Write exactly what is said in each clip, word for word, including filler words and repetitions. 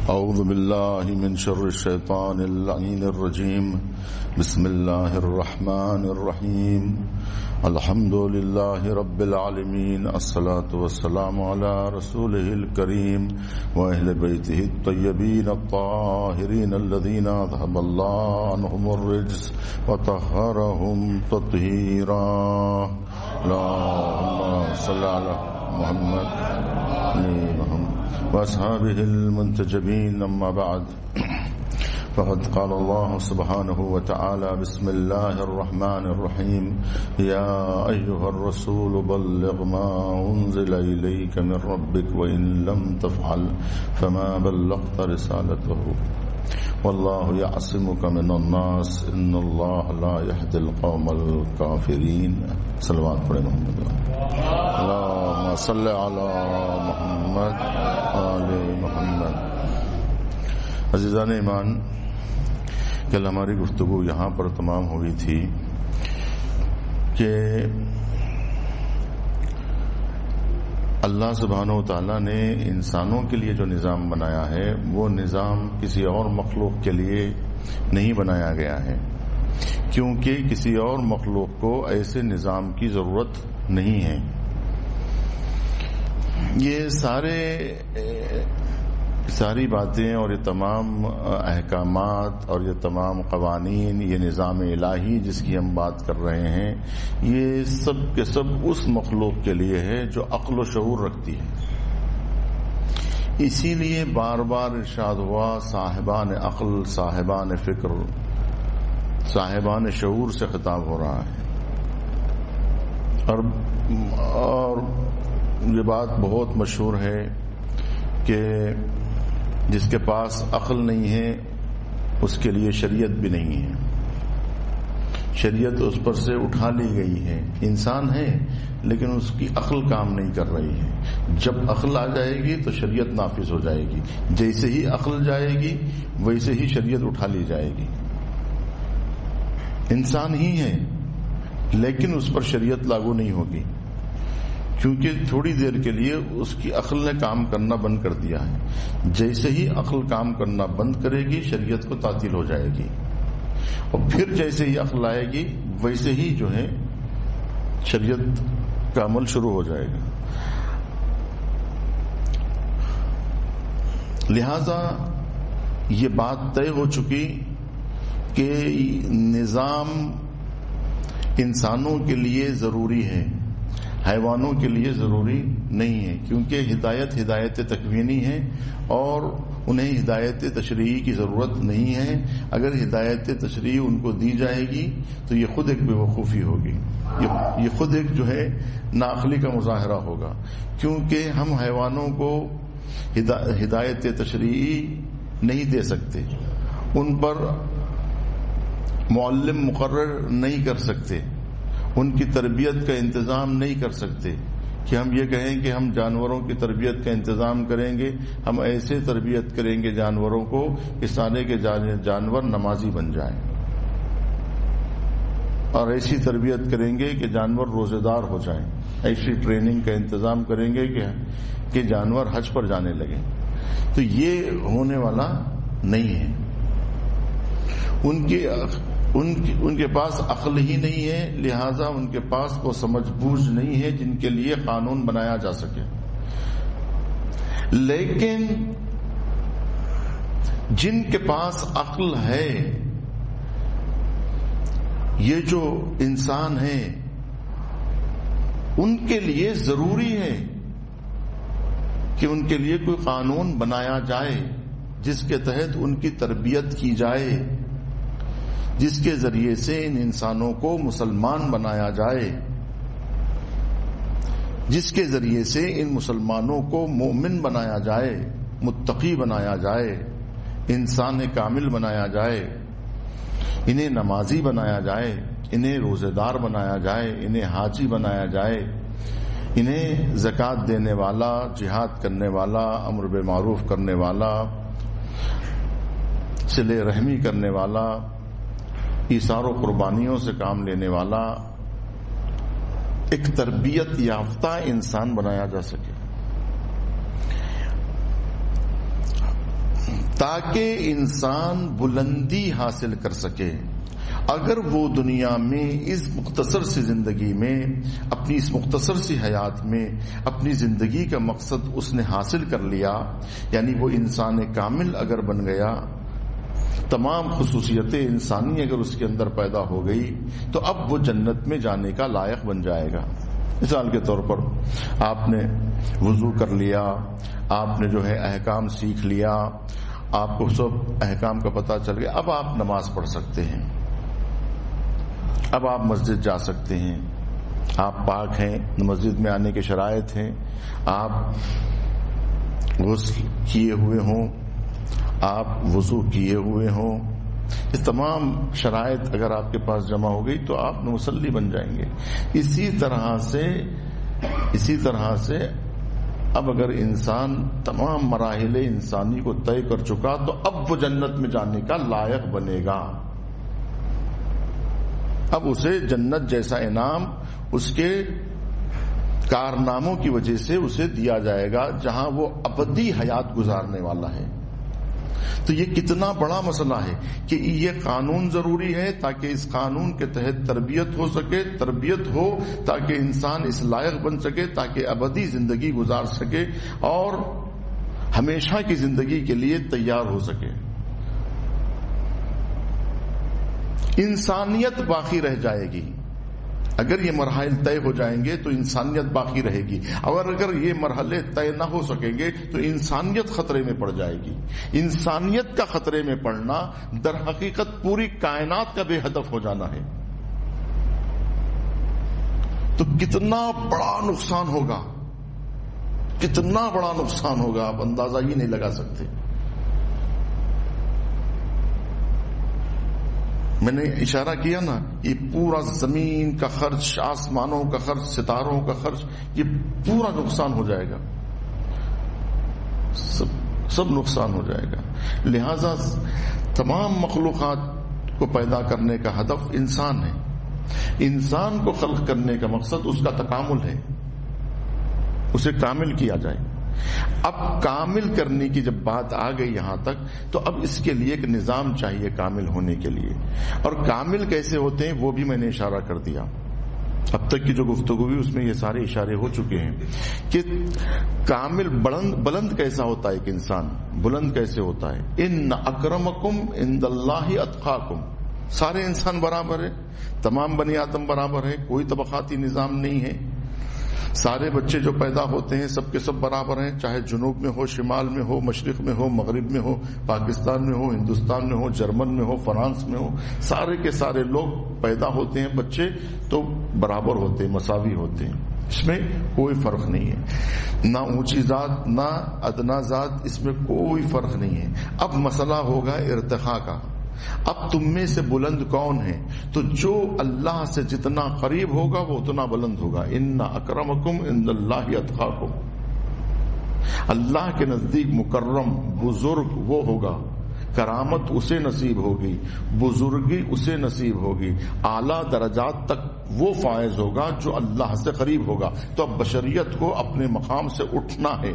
أعوذ بالله من شر الشيطان اللعين الرجيم. بسم الله الرحمن الرحيم. الحمد لله رب العالمين. الصلاة والسلام على رسوله الكريم وأهل بيته الطيبين الطاهرين الذين أذهب الله عنهم الرجس وطهرهم تطهيرا. اللهم صل على محمد وأصحابه المنتجبين. أما بعد، فقد قال الله سبحانه وتعالى: بسم الله الرحمن الرحيم. يا أيها الرسول بلغ ما أنزل إليك من ربك وإن لم تفعل فما بلغت رسالته والله يعصمك من الناس إن الله لا يهدي القوم الكافرين. صلوات پڑھیں محمد. اللهم صل على محمد آل محمد. عزیزان ایمان، کل ہماری گفتگو یہاں پر تمام ہوئی تھی کہ اللہ سبحانہ و تعالیٰ نے انسانوں کے لیے جو نظام بنایا ہے وہ نظام کسی اور مخلوق کے لیے نہیں بنایا گیا ہے، کیونکہ کسی اور مخلوق کو ایسے نظام کی ضرورت نہیں ہے. یہ سارے ساری باتیں اور یہ تمام احکامات اور یہ تمام قوانین، یہ نظام الہی جس کی ہم بات کر رہے ہیں، یہ سب کے سب اس مخلوق کے لیے ہے جو عقل و شعور رکھتی ہے. اسی لیے بار بار ارشاد ہوا صاحبان عقل، صاحبان فکر، صاحبان شعور سے خطاب ہو رہا ہے. اور اور یہ بات بہت مشہور ہے کہ جس کے پاس عقل نہیں ہے اس کے لیے شریعت بھی نہیں ہے. شریعت اس پر سے اٹھا لی گئی ہے. انسان ہے لیکن اس کی عقل کام نہیں کر رہی ہے. جب عقل آ جائے گی تو شریعت نافذ ہو جائے گی. جیسے ہی عقل جائے گی ویسے ہی شریعت اٹھا لی جائے گی. انسان ہی ہے لیکن اس پر شریعت لاگو نہیں ہوگی، کیونکہ تھوڑی دیر کے لیے اس کی عقل نے کام کرنا بند کر دیا ہے. جیسے ہی عقل کام کرنا بند کرے گی شریعت کو تعطیل ہو جائے گی، اور پھر جیسے ہی عقل آئے گی ویسے ہی جو ہے شریعت کا عمل شروع ہو جائے گا. لہذا یہ بات طے ہو چکی کہ نظام انسانوں کے لیے ضروری ہے، حیوانوں کے لیے ضروری نہیں ہے، کیونکہ ہدایت ہدایت تکوینی ہے اور انہیں ہدایت تشریعی کی ضرورت نہیں ہے. اگر ہدایت تشریعی ان کو دی جائے گی تو یہ خود ایک بے وقوفی ہوگی، یہ خود ایک جو ہے ناعقلی کا مظاہرہ ہوگا. کیونکہ ہم حیوانوں کو ہدایت تشریعی نہیں دے سکتے، ان پر معلم مقرر نہیں کر سکتے، ان کی تربیت کا انتظام نہیں کر سکتے کہ ہم یہ کہیں کہ ہم جانوروں کی تربیت کا انتظام کریں گے، ہم ایسے تربیت کریں گے جانوروں کو کہ سارے کے جانور نمازی بن جائیں، اور ایسی تربیت کریں گے کہ جانور روزے دار ہو جائیں. ایسی ٹریننگ کا انتظام کریں گے کہ کہ جانور حج پر جانے لگیں. تو یہ ہونے والا نہیں ہے. ان کی ان ان کے پاس عقل ہی نہیں ہے، لہذا ان کے پاس وہ سمجھ بوجھ نہیں ہے جن کے لیے قانون بنایا جا سکے. لیکن جن کے پاس عقل ہے، یہ جو انسان ہیں، ان کے لیے ضروری ہے کہ ان کے لیے کوئی قانون بنایا جائے جس کے تحت ان کی تربیت کی جائے، جس کے ذریعے سے ان انسانوں کو مسلمان بنایا جائے، جس کے ذریعے سے ان مسلمانوں کو مومن بنایا جائے، متقی بنایا جائے، انسان کامل بنایا جائے، انہیں نمازی بنایا جائے، انہیں روزے دار بنایا جائے، انہیں حاجی بنایا جائے، انہیں زکوٰۃ دینے والا، جہاد کرنے والا، امر بالمعروف کرنے والا، صلہ رحمی کرنے والا، ایثار و قربانیوں سے کام لینے والا ایک تربیت یافتہ انسان بنایا جا سکے. تاکہ انسان بلندی حاصل کر سکے. اگر وہ دنیا میں اس مختصر سی زندگی میں، اپنی اس مختصر سی حیات میں اپنی زندگی کا مقصد اس نے حاصل کر لیا، یعنی وہ انسان کامل اگر بن گیا، تمام خصوصیتیں انسانی اگر اس کے اندر پیدا ہو گئی، تو اب وہ جنت میں جانے کا لائق بن جائے گا. مثال کے طور پر آپ نے وضو کر لیا، آپ نے جو ہے احکام سیکھ لیا، آپ کو سب احکام کا پتہ چل گیا، اب آپ نماز پڑھ سکتے ہیں، اب آپ مسجد جا سکتے ہیں، آپ پاک ہیں، مسجد میں آنے کے شرائط ہیں، آپ غسل کیے ہوئے ہوں، آپ وضو کیے ہوئے ہوں، یہ تمام شرائط اگر آپ کے پاس جمع ہو گئی تو آپ مصلی بن جائیں گے. اسی طرح سے اسی طرح سے اب اگر انسان تمام مراحل انسانی کو طے کر چکا تو اب وہ جنت میں جانے کا لائق بنے گا. اب اسے جنت جیسا انعام اس کے کارناموں کی وجہ سے اسے دیا جائے گا، جہاں وہ ابدی حیات گزارنے والا ہے. تو یہ کتنا بڑا مسئلہ ہے کہ یہ قانون ضروری ہے تاکہ اس قانون کے تحت تربیت ہو سکے، تربیت ہو تاکہ انسان اس لائق بن سکے، تاکہ ابدی زندگی گزار سکے اور ہمیشہ کی زندگی کے لیے تیار ہو سکے. انسانیت باقی رہ جائے گی. اگر یہ مراحل طے ہو جائیں گے تو انسانیت باقی رہے گی، اور اگر یہ مرحلے طے نہ ہو سکیں گے تو انسانیت خطرے میں پڑ جائے گی. انسانیت کا خطرے میں پڑنا در حقیقت پوری کائنات کا بے ہدف ہو جانا ہے. تو کتنا بڑا نقصان ہوگا، کتنا بڑا نقصان ہوگا، آپ اندازہ ہی نہیں لگا سکتے. میں نے اشارہ کیا نا، یہ پورا زمین کا خرچ، آسمانوں کا خرچ، ستاروں کا خرچ، یہ پورا نقصان ہو جائے گا، سب سب نقصان ہو جائے گا. لہذا تمام مخلوقات کو پیدا کرنے کا ہدف انسان ہے. انسان کو خلق کرنے کا مقصد اس کا تکامل ہے، اسے کامل کیا جائے. اب کامل کرنے کی جب بات آ گئی یہاں تک تو اب اس کے لیے ایک نظام چاہیے کامل ہونے کے لیے. اور کامل کیسے ہوتے ہیں وہ بھی میں نے اشارہ کر دیا. اب تک کی جو گفتگو ہوئی اس میں یہ سارے اشارے ہو چکے ہیں کہ کامل بلند بلند کیسا ہوتا ہے. ایک انسان بلند کیسے ہوتا ہے؟ ان اکرمکم عند اللہ اتقاکم. سارے انسان برابر ہیں، تمام بنی آدم برابر ہیں، کوئی طبقاتی نظام نہیں ہے. سارے بچے جو پیدا ہوتے ہیں سب کے سب برابر ہیں، چاہے جنوب میں ہو، شمال میں ہو، مشرق میں ہو، مغرب میں ہو، پاکستان میں ہو، ہندوستان میں ہو، جرمن میں ہو، فرانس میں ہو، سارے کے سارے لوگ پیدا ہوتے ہیں بچے تو برابر ہوتے ہیں، مساوی ہوتے ہیں. اس میں کوئی فرق نہیں ہے، نہ اونچی ذات نہ ادنا ذات، اس میں کوئی فرق نہیں ہے. اب مسئلہ ہوگا ارتقاء کا. اب تم میں سے بلند کون ہے؟ تو جو اللہ سے جتنا قریب ہوگا وہ اتنا بلند ہوگا. ان اکرمکم عند اللہ اتقاکم. اللہ کے نزدیک مکرم بزرگ وہ ہوگا، کرامت اسے نصیب ہوگی، بزرگی اسے نصیب ہوگی، اعلیٰ درجات تک وہ فائز ہوگا جو اللہ سے قریب ہوگا. تو اب بشریت کو اپنے مقام سے اٹھنا ہے،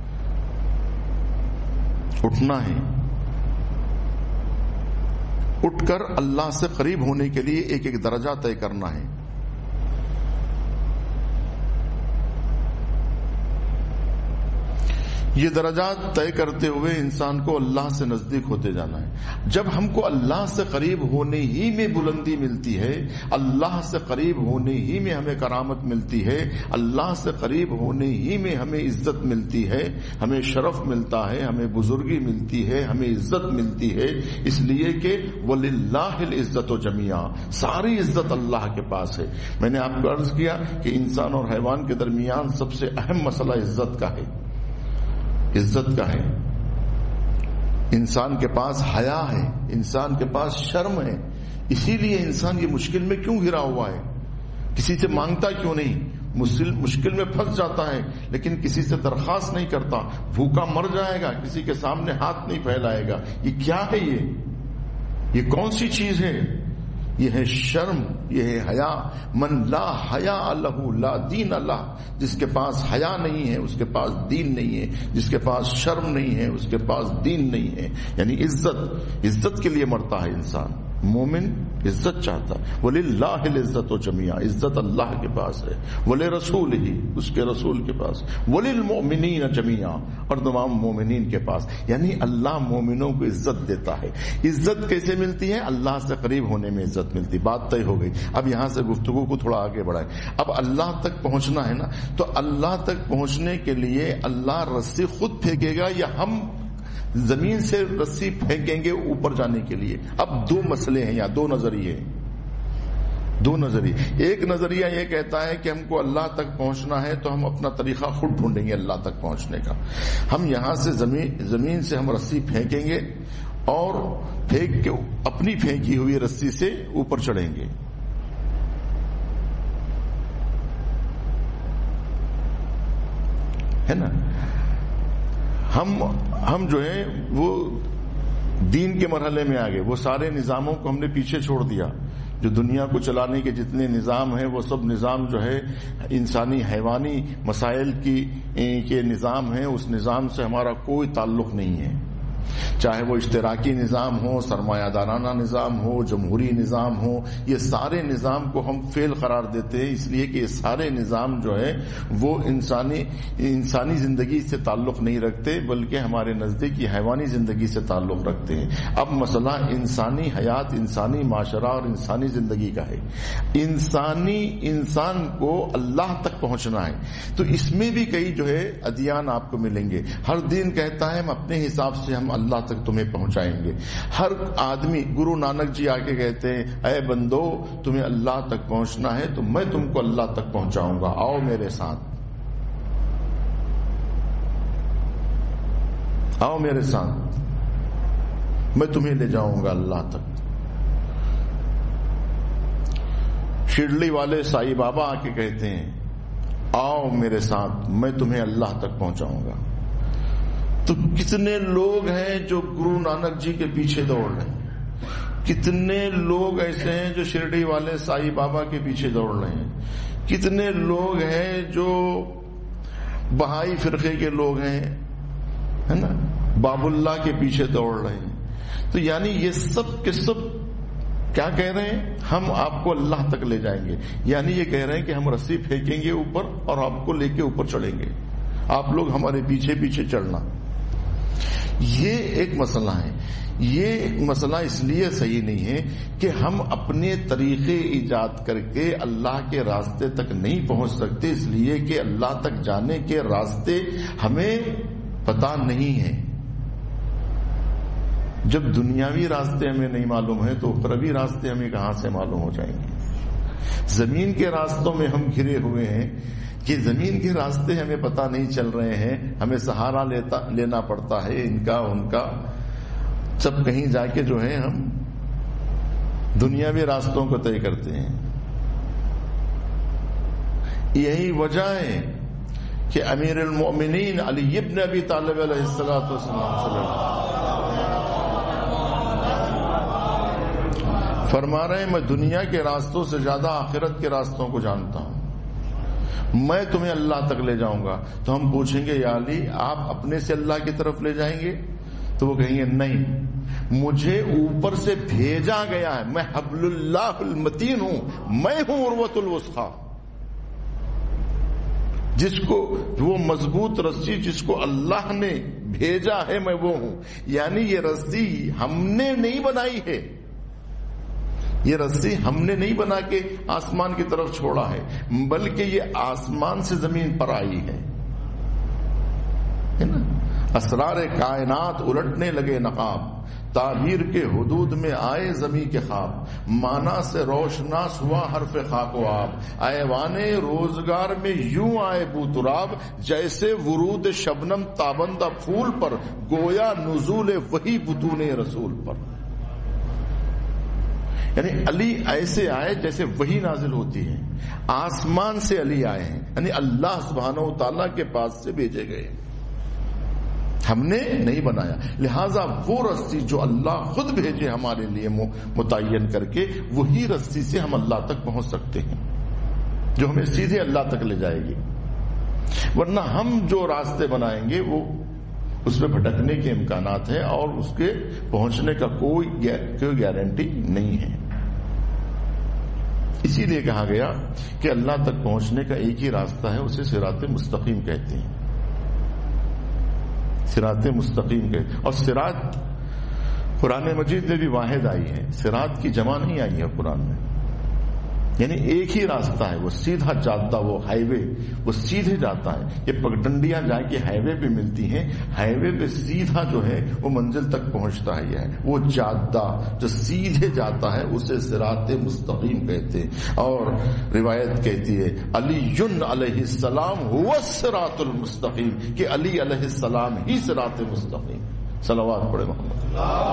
اٹھنا ہے اٹھ کر اللہ سے قریب ہونے کے لیے ایک ایک درجہ طے کرنا ہے. یہ درجات طے کرتے ہوئے انسان کو اللہ سے نزدیک ہوتے جانا ہے. جب ہم کو اللہ سے قریب ہونے ہی میں بلندی ملتی ہے، اللہ سے قریب ہونے ہی میں ہمیں کرامت ملتی ہے، اللہ سے قریب ہونے ہی میں ہمیں عزت ملتی ہے، ہمیں شرف ملتا ہے، ہمیں بزرگی ملتی ہے، ہمیں عزت ملتی ہے. اس لیے کہ وَلِلَّهِ الْعِزَّةُ جَمِيعًا، ساری عزت اللہ کے پاس ہے. میں نے آپ کو عرض کیا کہ انسان اور حیوان کے درمیان سب سے اہم مسئلہ عزت کا ہے، عزت کا ہے. انسان کے پاس حیا ہے، انسان کے پاس شرم ہے. اسی لیے انسان یہ مشکل میں کیوں گھرا ہوا ہے؟ کسی سے مانگتا کیوں نہیں؟ مشکل میں پھنس جاتا ہے لیکن کسی سے درخواست نہیں کرتا. بھوکا مر جائے گا، کسی کے سامنے ہاتھ نہیں پھیلائے گا. یہ کیا ہے؟ یہ یہ کون سی چیز ہے؟ یہ ہے شرم، یہ ہے حیا۔ من لا حیا لہ لا دین لہ، جس کے پاس حیا نہیں ہے اس کے پاس دین نہیں ہے، جس کے پاس شرم نہیں ہے اس کے پاس دین نہیں ہے۔ یعنی عزت، عزت کے لیے مرتا ہے انسان، مومن عزت چاہتا ہے۔ وَلِلَّهِ الْعِزَّةُ جَمِيعًا، عزت اللہ کے پاس ہے، وَلِرَسُولِهِ اس کے رسول کے پاس، وَلِلْمُؤْمِنِينَ جَمِيعًا اور تمام مومنین کے پاس۔ یعنی اللہ مومنوں کو عزت دیتا ہے۔ عزت کیسے ملتی ہے؟ اللہ سے قریب ہونے میں عزت ملتی۔ بات طے ہو گئی۔ اب یہاں سے گفتگو کو تھوڑا آگے بڑھائیں۔ اب اللہ تک پہنچنا ہے نا، تو اللہ تک پہنچنے کے لیے اللہ رسی خود پھینکے گا یا ہم زمین سے رسی پھینکیں گے اوپر جانے کے لیے؟ اب دو مسئلے ہیں، یا دو نظریے دو نظریے ایک نظریہ یہ کہتا ہے کہ ہم کو اللہ تک پہنچنا ہے تو ہم اپنا طریقہ خود ڈھونڈیں گے اللہ تک پہنچنے کا۔ ہم یہاں سے زمین زمین سے ہم رسی پھینکیں گے اور پھینک کے اپنی پھینکی ہوئی رسی سے اوپر چڑھیں گے۔ ہے نا؟ ہم ہم جو ہے وہ دین کے مرحلے میں آگے، وہ سارے نظاموں کو ہم نے پیچھے چھوڑ دیا۔ جو دنیا کو چلانے کے جتنے نظام ہیں وہ سب نظام جو ہے انسانی حیوانی مسائل کی کے نظام ہیں، اس نظام سے ہمارا کوئی تعلق نہیں ہے۔ چاہے وہ اشتراکی نظام ہو، سرمایہ دارانہ نظام ہو، جمہوری نظام ہو، یہ سارے نظام کو ہم فیل قرار دیتے ہیں، اس لیے کہ یہ سارے نظام جو ہے وہ انسانی انسانی زندگی سے تعلق نہیں رکھتے، بلکہ ہمارے نزدیک یہ حیوانی زندگی سے تعلق رکھتے ہیں۔ اب مسئلہ انسانی حیات، انسانی معاشرہ اور انسانی زندگی کا ہے۔ انسانی انسان کو اللہ تک پہنچنا ہے، تو اس میں بھی کئی جو ہے ادیان آپ کو ملیں گے۔ ہر دین کہتا ہے ہم اپنے حساب سے ہم اللہ تک تمہیں پہنچائیں گے۔ ہر آدمی، گرو نانک جی آ کے کہتے ہیں اے بندو تمہیں اللہ تک پہنچنا ہے تو میں تم کو اللہ تک پہنچاؤں گا، آؤ میرے ساتھ، آؤ میرے ساتھ، میں تمہیں لے جاؤں گا اللہ تک۔ شرڈلی والے سائی بابا آ کے کہتے ہیں آؤ میرے ساتھ، میں تمہیں اللہ تک پہنچاؤں گا۔ تو کتنے لوگ ہیں جو گرو نانک جی کے پیچھے دوڑ رہے ہیں، کتنے لوگ ایسے ہیں جو شرڈی والے سائی بابا کے پیچھے دوڑ رہے ہیں، کتنے لوگ ہیں جو بہائی فرقے کے لوگ ہیں، ہے نا، باب اللہ کے پیچھے دوڑ رہے ہیں۔ تو یعنی یہ سب کے سب کیا کہہ رہے ہیں؟ ہم آپ کو اللہ تک لے جائیں گے۔ یعنی یہ کہہ رہے ہیں کہ ہم رسی پھینکیں گے اوپر اور آپ کو لے کے اوپر چڑھیں گے، آپ لوگ ہمارے پیچھے پیچھے چڑھنا۔ یہ ایک مسئلہ ہے۔ یہ مسئلہ اس لیے صحیح نہیں ہے کہ ہم اپنے طریقے ایجاد کر کے اللہ کے راستے تک نہیں پہنچ سکتے، اس لیے کہ اللہ تک جانے کے راستے ہمیں پتہ نہیں ہے۔ جب دنیاوی راستے ہمیں نہیں معلوم ہے تو اخروی راستے ہمیں کہاں سے معلوم ہو جائیں گے؟ زمین کے راستوں میں ہم گھرے ہوئے ہیں کہ زمین کے راستے ہمیں پتہ نہیں چل رہے ہیں، ہمیں سہارا لیتا لینا پڑتا ہے ان کا ان کا، سب کہیں جا کے جو ہے ہم دنیاوی راستوں کو طے کرتے ہیں۔ یہی وجہ ہے کہ امیر المؤمنین علی ابن ابی طالب علیہ الصلوۃ والسلام فرما رہے ہیں میں دنیا کے راستوں سے زیادہ آخرت کے راستوں کو جانتا ہوں، میں تمہیں اللہ تک لے جاؤں گا۔ تو ہم پوچھیں گے یا علی آپ اپنے سے اللہ کی طرف لے جائیں گے؟ تو وہ کہیں گے نہیں، مجھے اوپر سے بھیجا گیا ہے، میں حبل اللہ المتین ہوں، میں ہوں عروۃ الوثقی، جس کو وہ مضبوط رسی جس کو اللہ نے بھیجا ہے میں وہ ہوں۔ یعنی یہ رسی ہم نے نہیں بنائی ہے، یہ رسی ہم نے نہیں بنا کے آسمان کی طرف چھوڑا ہے، بلکہ یہ آسمان سے زمین پر آئی ہے نا۔ اسرار کائنات الٹنے لگے نقاب، تعبیر کے حدود میں آئے زمین کے خواب، مانا سے روشناس ہوا حرف خاک و آب، ایوانے روزگار میں یوں آئے بوتراب، جیسے ورود شبنم تابندہ پھول پر، گویا نزول وحی بطون رسول پر۔ یعنی علی ایسے آئے جیسے وحی نازل ہوتی ہے، آسمان سے علی آئے ہیں، یعنی اللہ سبحانہ و تعالیٰ کے پاس سے بھیجے گئے۔ ہم نے نہیں بنایا. لہذا وہ رسی جو اللہ خود بھیجے ہمارے لیے متعین کر کے, وہی رسی سے ہم اللہ تک پہنچ سکتے ہیں جو ہمیں سیدھے اللہ تک لے جائے گی. ورنہ ہم جو راستے بنائیں گے وہ اس پہ بھٹکنے کے امکانات ہیں اور اس کے پہنچنے کا کوئی کوئی گارنٹی نہیں ہے. اسی لیے کہا گیا کہ اللہ تک پہنچنے کا ایک ہی راستہ ہے, اسے صراط مستقیم کہتے ہیں. صراط مستقیم کہتے ہیں. اور صراط قرآن مجید میں بھی واحد آئی ہے, صراط کی جمع نہیں آئی ہے قرآن میں. یعنی ایک ہی راستہ ہے, وہ سیدھا جاتا, وہ ہائی وے, وہ سیدھے جاتا ہے. یہ پگڈنڈیاں جا کے ہائی وے پہ ملتی ہیں, ہائی وے پہ سیدھا جو ہے وہ منزل تک پہنچتا ہے. یہ ہے وہ جادہ جو سیدھے جاتا ہے, اسے صراط مستقیم کہتے ہیں. اور روایت کہتی ہے علی علیہ السلام هو الصراط المستقیم, کہ علی علیہ السلام ہی صراط مستقیم. صلوات پڑھے محمد.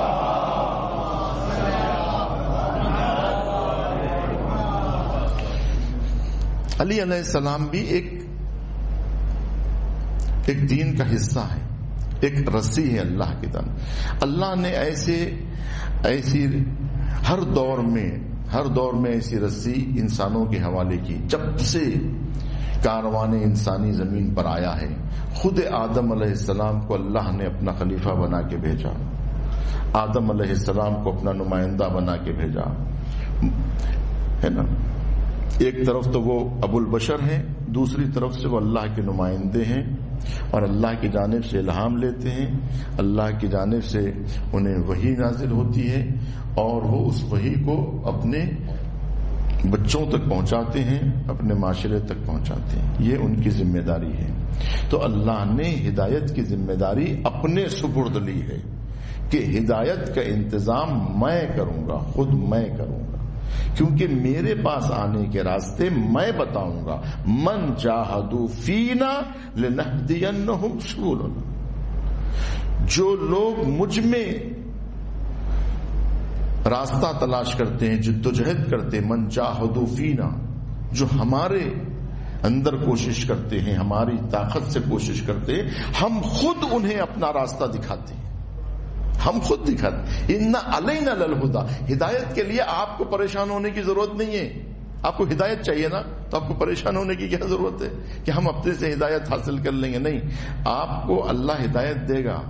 علی علیہ السلام بھی ایک ایک دین کا حصہ ہے, ایک رسی ہے اللہ کی طرف. اللہ نے ایسے ایسی ہر دور میں ہر دور میں ایسی رسی انسانوں کے حوالے کی. جب سے کاروان انسانی زمین پر آیا ہے, خود آدم علیہ السلام کو اللہ نے اپنا خلیفہ بنا کے بھیجا, آدم علیہ السلام کو اپنا نمائندہ بنا کے بھیجا ہے نا. ایک طرف تو وہ ابو البشر ہیں, دوسری طرف سے وہ اللہ کے نمائندے ہیں اور اللہ کی جانب سے الہام لیتے ہیں. اللہ کی جانب سے انہیں وحی نازل ہوتی ہے اور وہ اس وحی کو اپنے بچوں تک پہنچاتے ہیں, اپنے معاشرے تک پہنچاتے ہیں. یہ ان کی ذمہ داری ہے. تو اللہ نے ہدایت کی ذمہ داری اپنے سپرد لی ہے کہ ہدایت کا انتظام میں کروں گا, خود میں کروں گا, کیونکہ میرے پاس آنے کے راستے میں بتاؤں گا. من جاہدوا فینا لنہدینہم سبلنا, جو لوگ مجھ میں راستہ تلاش کرتے ہیں, جدوجہد کرتے, من جاہدوا فینا, جو ہمارے اندر کوشش کرتے ہیں, ہماری طاقت سے کوشش کرتے ہیں, ہم خود انہیں اپنا راستہ دکھاتے ہیں. ہم خود دکھاتے. ان علینا للہدی, ہدایت کے لیے آپ کو پریشان ہونے کی ضرورت نہیں ہے. آپ کو ہدایت چاہیے نا, تو آپ کو پریشان ہونے کی کیا ضرورت ہے کہ ہم اپنے سے ہدایت حاصل کر لیں گے. نہیں, آپ کو اللہ ہدایت دے گا.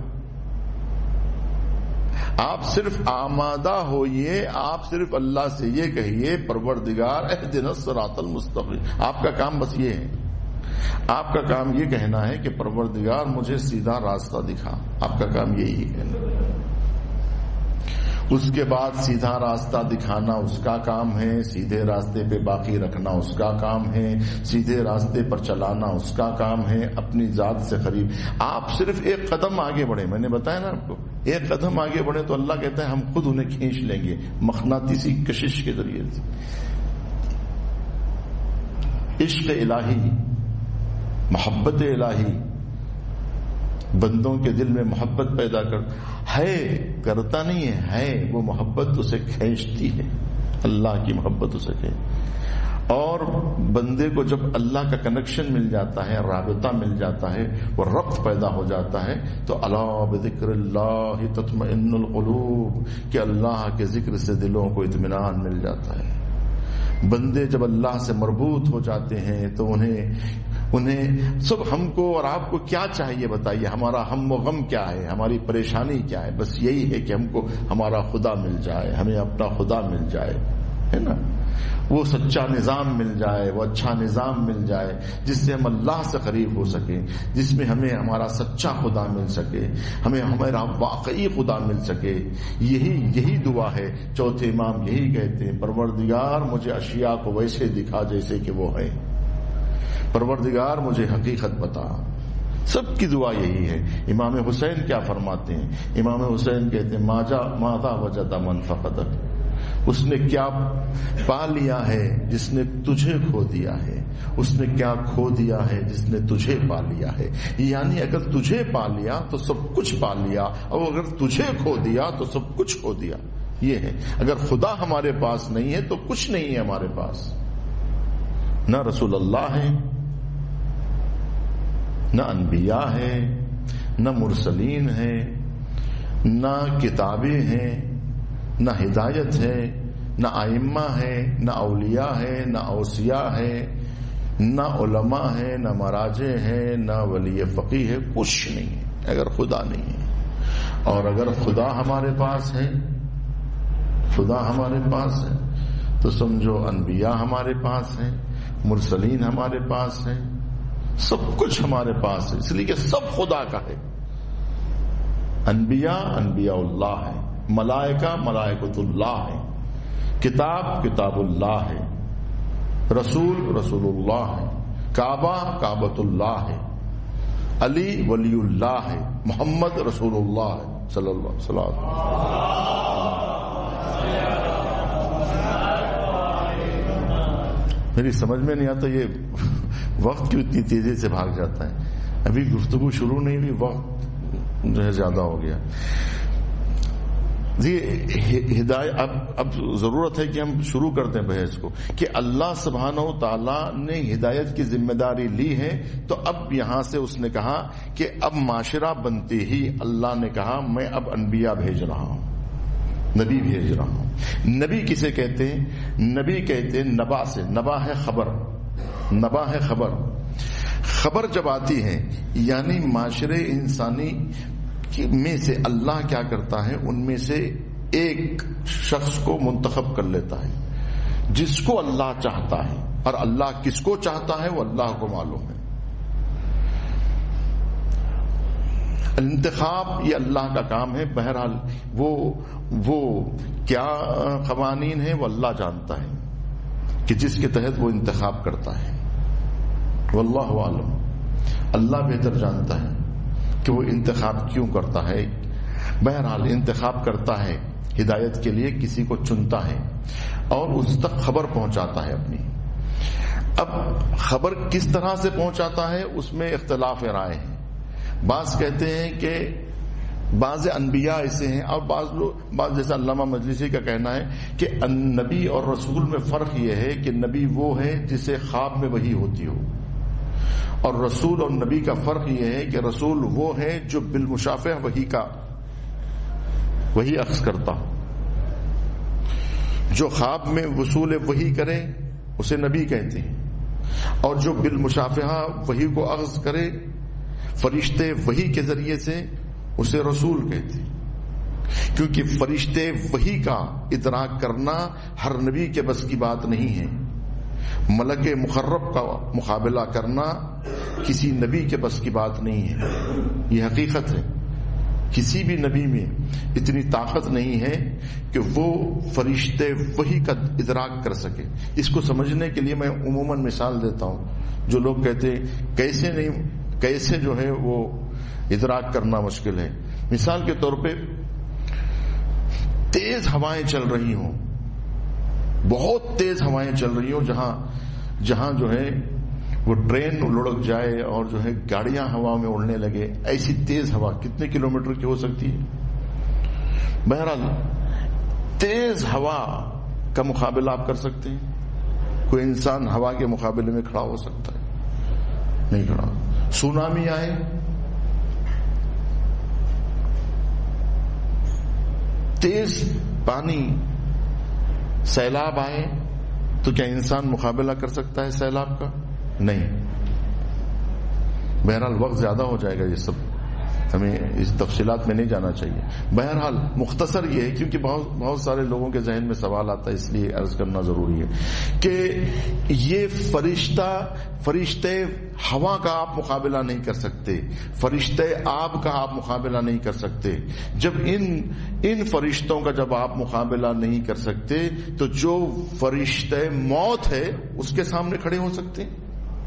آپ صرف آمادہ ہوئیے, آپ صرف اللہ سے یہ کہیے پروردگار اہدنا الصراط المستقیم. آپ کا کام بس یہ ہے, آپ کا کام یہ کہنا ہے کہ پروردگار مجھے سیدھا راستہ دکھا. آپ کا کام یہی ہے. اس کے بعد سیدھا راستہ دکھانا اس کا کام ہے, سیدھے راستے پہ باقی رکھنا اس کا کام ہے, سیدھے راستے پر چلانا اس کا کام ہے, اپنی ذات سے قریب. آپ صرف ایک قدم آگے بڑھے, میں نے بتایا نا آپ کو, ایک قدم آگے بڑھے تو اللہ کہتا ہے ہم خود انہیں کھینچ لیں گے مقناطیسی کشش کے ذریعے سے. عشق الہی, محبت الہی بندوں کے دل میں محبت پیدا کر ہے, کرتا نہیں ہے, ہے وہ محبت اسے کھینچتی ہے. اللہ کی محبت اسے کھینچ. اور بندے کو جب اللہ کا کنیکشن مل جاتا ہے, رابطہ مل جاتا ہے, وہ ربط پیدا ہو جاتا ہے, تو الا بذکر اللہ تطمئن القلوب, کہ اللہ کے ذکر سے دلوں کو اطمینان مل جاتا ہے. بندے جب اللہ سے مربوط ہو جاتے ہیں تو انہیں انہیں سب ہم کو اور آپ کو کیا چاہیے بتائیے, ہمارا ہم و غم کیا ہے, ہماری پریشانی کیا ہے؟ بس یہی ہے کہ ہم کو ہمارا خدا مل جائے, ہمیں اپنا خدا مل جائے, ہے نا. وہ سچا نظام مل جائے, وہ اچھا نظام مل جائے جس سے ہم اللہ سے قریب ہو سکیں, جس میں ہمیں ہمارا سچا خدا مل سکے, ہمیں ہمارا واقعی خدا مل سکے. یہی یہی دعا ہے. چوتھے امام یہی کہتے ہیں, پروردگار مجھے اشیاء کو ویسے دکھا جیسے کہ وہ ہے, پروردگار مجھے حقیقت بتا. سب کی دعا یہی ہے. امام حسین کیا فرماتے ہیں؟ امام حسین کہتے ہیں ماجا ماذا وجد من فقدک, اس نے کیا پا لیا ہے جس نے تجھے کھو دیا ہے, اس نے کیا کھو دیا ہے جس نے تجھے پا لیا ہے. یعنی اگر تجھے پا لیا تو سب کچھ پا لیا, اور اگر تجھے کھو دیا تو سب کچھ کھو دیا. یہ ہے. اگر خدا ہمارے پاس نہیں ہے تو کچھ نہیں ہے ہمارے پاس, نہ رسول اللہ ہے, نہ انبیاء ہے, نہ مرسلین ہیں، نہ کتابیں ہیں، نہ ہدایت ہے، نہ ائمہ ہے، نہ اولیاء ہے، نہ اوصیاء ہے، نہ علماء ہے، نہ مراجع ہے، نہ ولی فقیہ ہے، کچھ نہیں ہے اگر خدا نہیں ہے۔ اور اگر خدا ہمارے پاس ہے، خدا ہمارے پاس ہے تو سمجھو انبیاء ہمارے پاس ہیں، مرسلین ہمارے پاس ہیں، سب کچھ ہمارے پاس ہے، اس لیے کہ سب خدا کا ہے۔ انبیاء انبیاء اللہ ہے، ملائکہ ملائکۃ اللہ ہے، کتاب کتاب اللہ ہے، رسول رسول اللہ ہے، کعبہ کعبۃ اللہ ہے، علی ولی اللہ ہے، محمد رسول اللہ ہے صلی اللہ علیہ وسلم۔ میری سمجھ میں نہیں آتا یہ وقت کیوں اتنی تیزی سے بھاگ جاتا ہے، ابھی گفتگو شروع نہیں ہوئی، وقت جو ہے زیادہ ہو گیا جی۔ ہدایت اب اب ضرورت ہے کہ ہم شروع کر دیں بحث کو کہ اللہ سبحانہ و تعالی نے ہدایت کی ذمہ داری لی ہے، تو اب یہاں سے اس نے کہا کہ اب معاشرہ بنتے ہی اللہ نے کہا میں اب انبیاء بھیج رہا ہوں، نبی بھیج رہا ہوں۔ نبی کسے کہتے ہیں؟ نبی کہتے ہیں نبا سے، نبا ہے خبر، نبا ہے خبر۔ خبر جب آتی ہے یعنی معاشرے انسانی میں سے اللہ کیا کرتا ہے، ان میں سے ایک شخص کو منتخب کر لیتا ہے جس کو اللہ چاہتا ہے، اور اللہ کس کو چاہتا ہے وہ اللہ کو معلوم ہے۔ انتخاب یہ اللہ کا کام ہے، بہرحال وہ وہ کیا قوانین ہیں وہ اللہ جانتا ہے کہ جس کے تحت وہ انتخاب کرتا ہے، واللہ عالم، اللہ بہتر جانتا ہے کہ وہ انتخاب کیوں کرتا ہے۔ بہرحال انتخاب کرتا ہے ہدایت کے لیے، کسی کو چنتا ہے اور اس تک خبر پہنچاتا ہے اپنی۔ اب خبر کس طرح سے پہنچاتا ہے اس میں اختلاف رائے ہے۔ بعض کہتے ہیں کہ بعض انبیاء ایسے ہیں، اور بعض لوگ بعض جیسا علامہ مجلسی کا کہنا ہے کہ نبی اور رسول میں فرق یہ ہے کہ نبی وہ ہے جسے خواب میں وحی ہوتی ہو، اور رسول اور نبی کا فرق یہ ہے کہ رسول وہ ہے جو بالمشافہ وحی کا وحی اخذ کرتا ہو۔ جو خواب میں وصول وحی کرے اسے نبی کہتے ہیں، اور جو بالمشافہہ وحی کو اخذ کرے فرشتے وحی کے ذریعے سے اسے رسول کہتے ہیں، کیونکہ فرشتے وحی کا ادراک کرنا ہر نبی کے بس کی بات نہیں ہے۔ ملک مقرب کا مقابلہ کرنا کسی نبی کے بس کی بات نہیں ہے، یہ حقیقت ہے۔ کسی بھی نبی میں اتنی طاقت نہیں ہے کہ وہ فرشتے وحی کا ادراک کر سکے۔ اس کو سمجھنے کے لیے میں عموماً مثال دیتا ہوں۔ جو لوگ کہتے ہیں کیسے نہیں کیسے جو ہے وہ ادراک کرنا مشکل ہے، مثال کے طور پہ تیز ہوائیں چل رہی ہوں، بہت تیز ہوائیں چل رہی ہوں، جہاں جہاں جو ہے وہ ٹرین لڑک جائے اور جو ہے گاڑیاں ہوا میں اڑنے لگے، ایسی تیز ہوا کتنے کلومیٹر کی ہو سکتی ہے؟ بہرحال تیز ہوا کا مقابلہ آپ کر سکتے ہیں؟ کوئی انسان ہوا کے مقابلے میں کھڑا ہو سکتا ہے؟ نہیں کھڑا۔ سونامی آئے، تیز پانی، سیلاب آئے تو کیا انسان مقابلہ کر سکتا ہے سیلاب کا؟ نہیں۔ بہرحال وقت زیادہ ہو جائے گا، یہ سب ہمیں اس تفصیلات میں نہیں جانا چاہیے۔ بہرحال مختصر یہ ہے، کیونکہ بہت بہت سارے لوگوں کے ذہن میں سوال آتا ہے، اس لیے عرض کرنا ضروری ہے کہ یہ فرشتہ فرشتے ہوا کا آپ مقابلہ نہیں کر سکتے، فرشتے آب کا آپ مقابلہ نہیں کر سکتے۔ جب ان ان فرشتوں کا جب آپ مقابلہ نہیں کر سکتے تو جو فرشتے موت ہے اس کے سامنے کھڑے ہو سکتے ہیں؟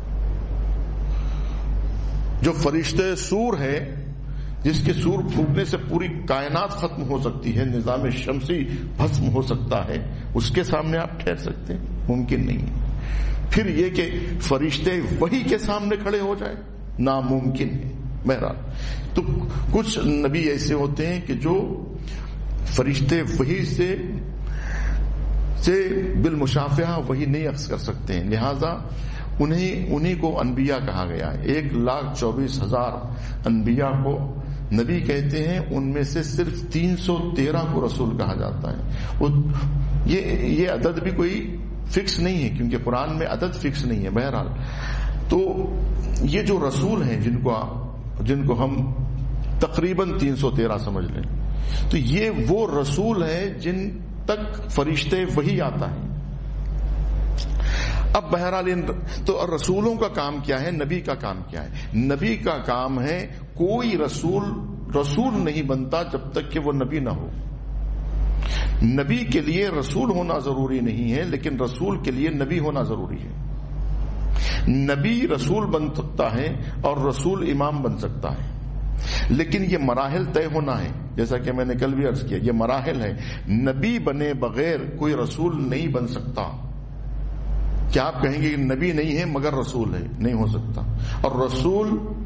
جو فرشتے سور ہے، جس کے سور پھونکنے سے پوری کائنات ختم ہو سکتی ہے، نظام شمسی بھسم ہو سکتا ہے، اس کے سامنے آپ ٹھہر سکتے ہیں؟ ممکن نہیں ہے۔ پھر یہ کہ فرشتے وحی کے سامنے کھڑے ہو جائے، ناممکن ہے۔ بہرحال تو کچھ نبی ایسے ہوتے ہیں کہ جو فرشتے وحی سے سے بالمشافہہ وحی نہیں اخذ کر سکتے ہیں، لہذا انہیں انہیں کو انبیاء کہا گیا ہے. ایک لاکھ چوبیس ہزار انبیاء کو نبی کہتے ہیں، ان میں سے صرف تین سو تیرہ کو رسول کہا جاتا ہے. یہ یہ عدد بھی کوئی فکس نہیں ہے کیونکہ قرآن میں عدد فکس نہیں ہے. بہرحال تو یہ جو رسول ہیں جن کو جن کو ہم تقریباً تین سو تیرہ سمجھ لیں، تو یہ وہ رسول ہیں جن تک فرشتے وہی آتا ہے. اب بہرحال ان تو رسولوں کا کام کیا ہے، نبی کا کام کیا ہے؟ نبی کا کام ہے کوئی رسول رسول نہیں بنتا جب تک کہ وہ نبی نہ ہو. نبی کے لیے رسول ہونا ضروری نہیں ہے، لیکن رسول کے لیے نبی ہونا ضروری ہے. نبی رسول بن سکتا ہے اور رسول امام بن سکتا ہے، لیکن یہ مراحل طے ہونا ہے. جیسا کہ میں نے کل بھی عرض کیا، یہ مراحل ہے. نبی بنے بغیر کوئی رسول نہیں بن سکتا. کیا آپ کہیں گے کہ نبی نہیں ہے مگر رسول ہے؟ نہیں ہو سکتا. اور رسول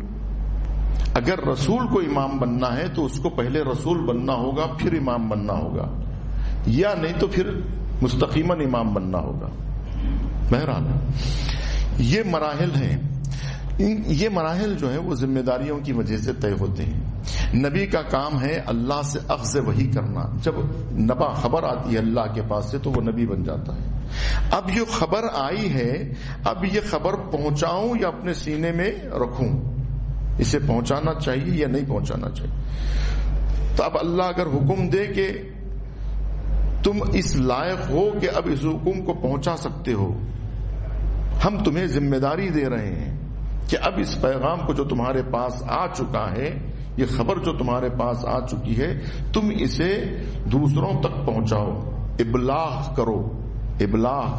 اگر رسول کو امام بننا ہے تو اس کو پہلے رسول بننا ہوگا، پھر امام بننا ہوگا، یا نہیں تو پھر مستقیماً امام بننا ہوگا. بہرحال یہ مراحل ہیں. یہ مراحل جو ہیں وہ ذمہ داریوں کی وجہ سے طے ہوتے ہیں. نبی کا کام ہے اللہ سے اخذ وحی کرنا. جب نبا خبر آتی ہے اللہ کے پاس سے تو وہ نبی بن جاتا ہے. اب یہ خبر آئی ہے، اب یہ خبر پہنچاؤں یا اپنے سینے میں رکھوں؟ اسے پہنچانا چاہیے یا نہیں پہنچانا چاہیے؟ تو اب اللہ اگر حکم دے کہ تم اس لائق ہو کہ اب اس حکم کو پہنچا سکتے ہو، ہم تمہیں ذمہ داری دے رہے ہیں کہ اب اس پیغام کو جو تمہارے پاس آ چکا ہے، یہ خبر جو تمہارے پاس آ چکی ہے، تم اسے دوسروں تک پہنچاؤ، ابلاغ کرو. ابلاغ.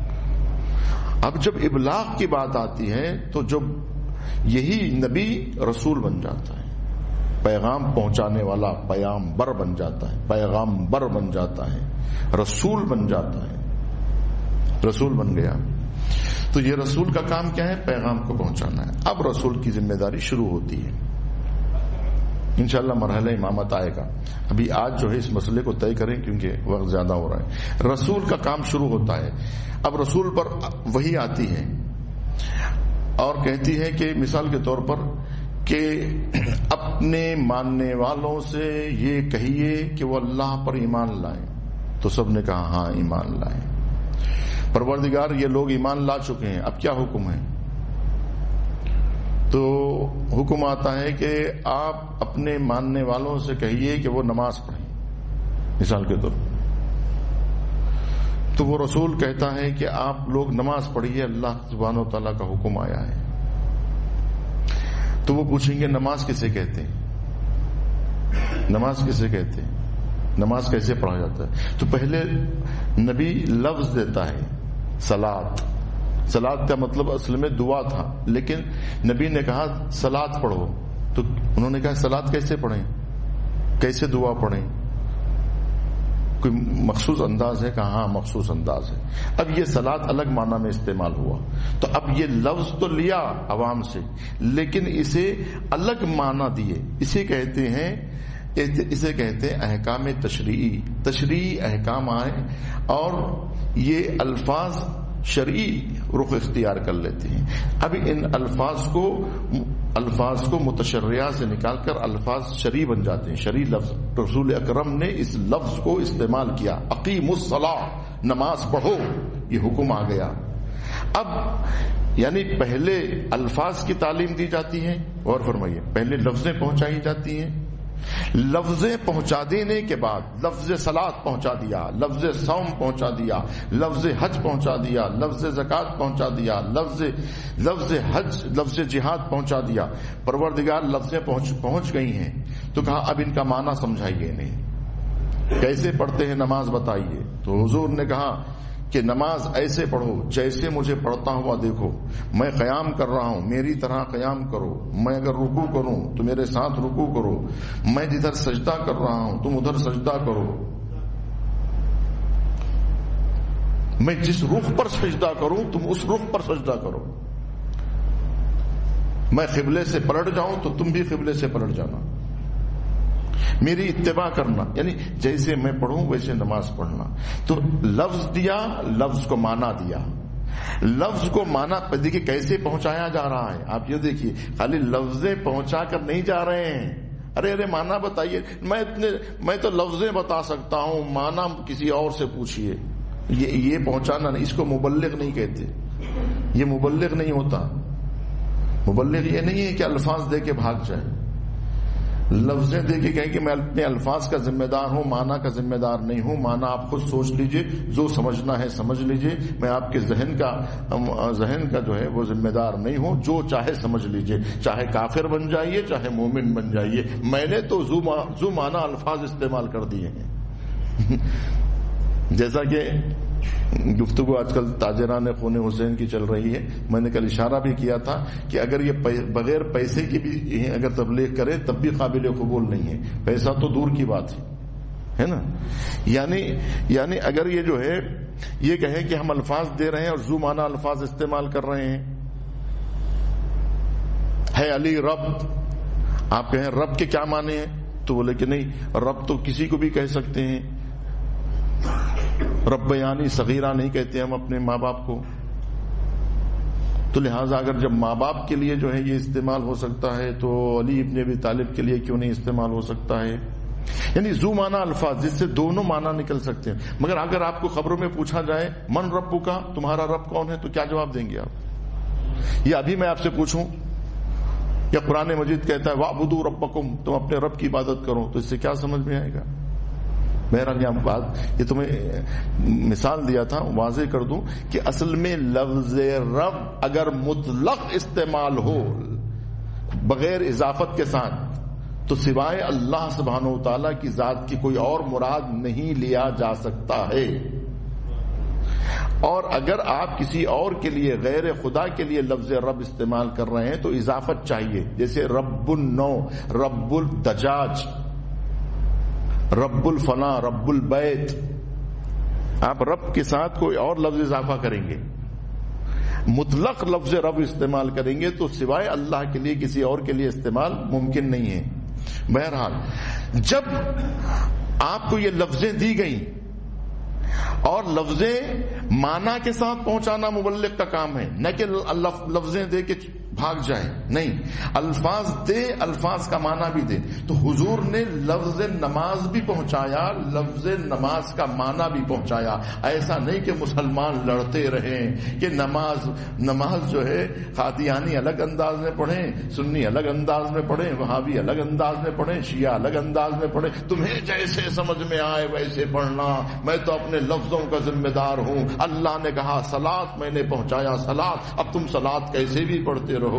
اب جب ابلاغ کی بات آتی ہے تو جب یہی نبی رسول بن جاتا ہے، پیغام پہنچانے والا پیام بر بن جاتا ہے، پیغام بر بن جاتا ہے، رسول بن جاتا ہے، رسول بن گیا. تو یہ رسول کا کام کیا ہے؟ پیغام کو پہنچانا ہے. اب رسول کی ذمہ داری شروع ہوتی ہے. انشاءاللہ مرحلہ امامت آئے گا. ابھی آج جو ہے اس مسئلے کو طے کریں کیونکہ وقت زیادہ ہو رہا ہے. رسول کا کام شروع ہوتا ہے. اب رسول پر وحی آتی ہے اور کہتی ہے کہ مثال کے طور پر کہ اپنے ماننے والوں سے یہ کہیے کہ وہ اللہ پر ایمان لائیں. تو سب نے کہا ہاں ایمان لائیں. پروردگار یہ لوگ ایمان لا چکے ہیں، اب کیا حکم ہے؟ تو حکم آتا ہے کہ آپ اپنے ماننے والوں سے کہیے کہ وہ نماز پڑھیں مثال کے طور پر. تو وہ رسول کہتا ہے کہ آپ لوگ نماز پڑھیے، اللہ سبحانہ و تعالیٰ کا حکم آیا ہے. تو وہ پوچھیں گے نماز کسے کہتے ہیں؟ نماز کسے کہتے ہیں؟ نماز کیسے پڑھا جاتا ہے؟ تو پہلے نبی لفظ دیتا ہے صلاۃ. صلاۃ کا مطلب اصل میں دعا تھا، لیکن نبی نے کہا صلاۃ پڑھو. تو انہوں نے کہا صلاۃ کیسے پڑھیں، کیسے دعا پڑھیں؟ کوئی مخصوص انداز ہے؟ کہا ہاں مخصوص انداز ہے. اب یہ صلاۃ الگ معنی میں استعمال ہوا. تو اب یہ لفظ تو لیا عوام سے، لیکن اسے الگ معنی دیے. اسے کہتے ہیں اسے کہتے ہیں احکام تشریعی. تشریعی احکام آئے اور یہ الفاظ شرعی رخ اختیار کر لیتے ہیں. اب ان الفاظ کو الفاظ کو متشرعہ سے نکال کر الفاظ شرعی بن جاتے ہیں، شرعی لفظ. رسول اکرم نے اس لفظ کو استعمال کیا، اقیموا الصلاۃ، نماز پڑھو، یہ حکم آ گیا. اب یعنی پہلے الفاظ کی تعلیم دی جاتی ہے، اور فرمائیے پہلے لفظیں پہنچائی جاتی ہیں. لفظیں پہنچا دینے کے بعد لفظ صلاۃ پہنچا دیا، لفظ صوم پہنچا دیا، لفظ حج پہنچا دیا، لفظ زکوٰۃ پہنچا دیا، لفظ لفظ حج لفظ جہاد پہنچا دیا. پروردگار لفظیں پہنچ پہنچ گئی ہیں. تو کہا اب ان کا معنی سمجھائیے، نہیں کیسے پڑھتے ہیں نماز بتائیے. تو حضور نے کہا کہ نماز ایسے پڑھو جیسے مجھے پڑھتا ہوا دیکھو. میں قیام کر رہا ہوں، میری طرح قیام کرو. میں اگر رکوع کروں تو میرے ساتھ رکوع کرو. میں جدھر سجدہ کر رہا ہوں تم ادھر سجدہ کرو. میں جس رخ پر سجدہ کروں تم اس رخ پر سجدہ کرو. میں قبلے سے پلٹ جاؤں تو تم بھی قبلے سے پلٹ جانا. میری اتباع کرنا، یعنی جیسے میں پڑھوں ویسے نماز پڑھنا. تو لفظ دیا، لفظ کو معنی دیا. لفظ کو معنی دیکھیے کیسے پہنچایا جا رہا ہے. آپ یہ دیکھیے خالی لفظیں پہنچا کر نہیں جا رہے ہیں. ارے ارے معنی بتائیے. میں اتنے میں تو لفظیں بتا سکتا ہوں, معنی کسی اور سے پوچھیے. یہ یہ پہنچانا نہیں, اس کو مبلغ نہیں کہتے. یہ مبلغ نہیں ہوتا. مبلغ یہ نہیں ہے کہ الفاظ دے کے بھاگ جائے, لفظیں دے کے کہیں کہ میں اپنے الفاظ کا ذمہ دار ہوں, معنی کا ذمہ دار نہیں ہوں. معنی آپ خود سوچ لیجئے, جو سمجھنا ہے سمجھ لیجئے. میں آپ کے ذہن کا ذہن کا جو ہے وہ ذمہ دار نہیں ہوں. جو چاہے سمجھ لیجئے, چاہے کافر بن جائیے چاہے مومن بن جائیے. میں نے تو زو معنی الفاظ استعمال کر دیے ہیں. جیسا کہ گفتگو آج کل تاجران خون حسین کی چل رہی ہے, میں نے کل اشارہ بھی کیا تھا کہ اگر یہ بغیر پیسے کی بھی اگر تبلیغ کرے تب بھی قابل قبول نہیں ہے. پیسہ تو دور کی بات ہے, ہے نا. یعنی یعنی اگر یہ جو ہے یہ کہیں کہ ہم الفاظ دے رہے ہیں اور زو معنی الفاظ استعمال کر رہے ہیں. ہے علی رب, آپ کہیں رب کے کیا معنی ہیں, تو بولے کہ نہیں رب تو کسی کو بھی کہہ سکتے ہیں. رب یعنی صغیرہ نہیں کہتے ہم اپنے ماں باپ کو, تو لہٰذا اگر جب ماں باپ کے لیے جو ہے یہ استعمال ہو سکتا ہے تو علی ابن ابی طالب کے لیے کیوں نہیں استعمال ہو سکتا ہے. یعنی زو معنی الفاظ جس سے دونوں معنی نکل سکتے ہیں. مگر اگر آپ کو خبروں میں پوچھا جائے من ربک کا, تمہارا رب کون ہے, تو کیا جواب دیں گے آپ؟ یہ ابھی میں آپ سے پوچھوں یا قرآن مجید کہتا ہے وَاعْبُدُوا رَبَّكُمْ, تم اپنے رب کی عبادت کرو, تو اس سے کیا سمجھ میں آئے گا؟ بہرحال یہ بات یہ تمہیں مثال دیا تھا, واضح کر دوں کہ اصل میں لفظ رب اگر مطلق استعمال ہو بغیر اضافت کے ساتھ تو سوائے اللہ سبحانہ و تعالیٰ کی ذات کی کوئی اور مراد نہیں لیا جا سکتا ہے. اور اگر آپ کسی اور کے لیے غیر خدا کے لیے لفظ رب استعمال کر رہے ہیں تو اضافت چاہیے. جیسے رب النو, رب الدجاج, رب الفنا, رب البیت. آپ رب کے ساتھ کوئی اور لفظ اضافہ کریں گے, مطلق لفظ رب استعمال کریں گے تو سوائے اللہ کے لیے کسی اور کے لیے استعمال ممکن نہیں ہے. بہرحال جب آپ کو یہ لفظیں دی گئیں اور لفظیں معنی کے ساتھ پہنچانا مبلغ کا کام ہے, نہ کہ لفظیں دے کے بھاگ جائیں. نہیں, الفاظ دے, الفاظ کا معنی بھی دے. تو حضور نے لفظ نماز بھی پہنچایا, لفظ نماز کا معنی بھی پہنچایا. ایسا نہیں کہ مسلمان لڑتے رہیں کہ نماز نماز جو ہے قادیانی الگ انداز میں پڑھیں, سنی الگ انداز میں پڑھیں, وہابی الگ انداز میں پڑھیں, شیعہ الگ انداز میں پڑھیں. تمہیں جیسے سمجھ میں آئے ویسے پڑھنا, میں تو اپنے لفظوں کا ذمہ دار ہوں. اللہ نے کہا صلاۃ, میں نے پہنچایا صلاۃ, اب تم صلاۃ کیسے بھی پڑھتے رہو.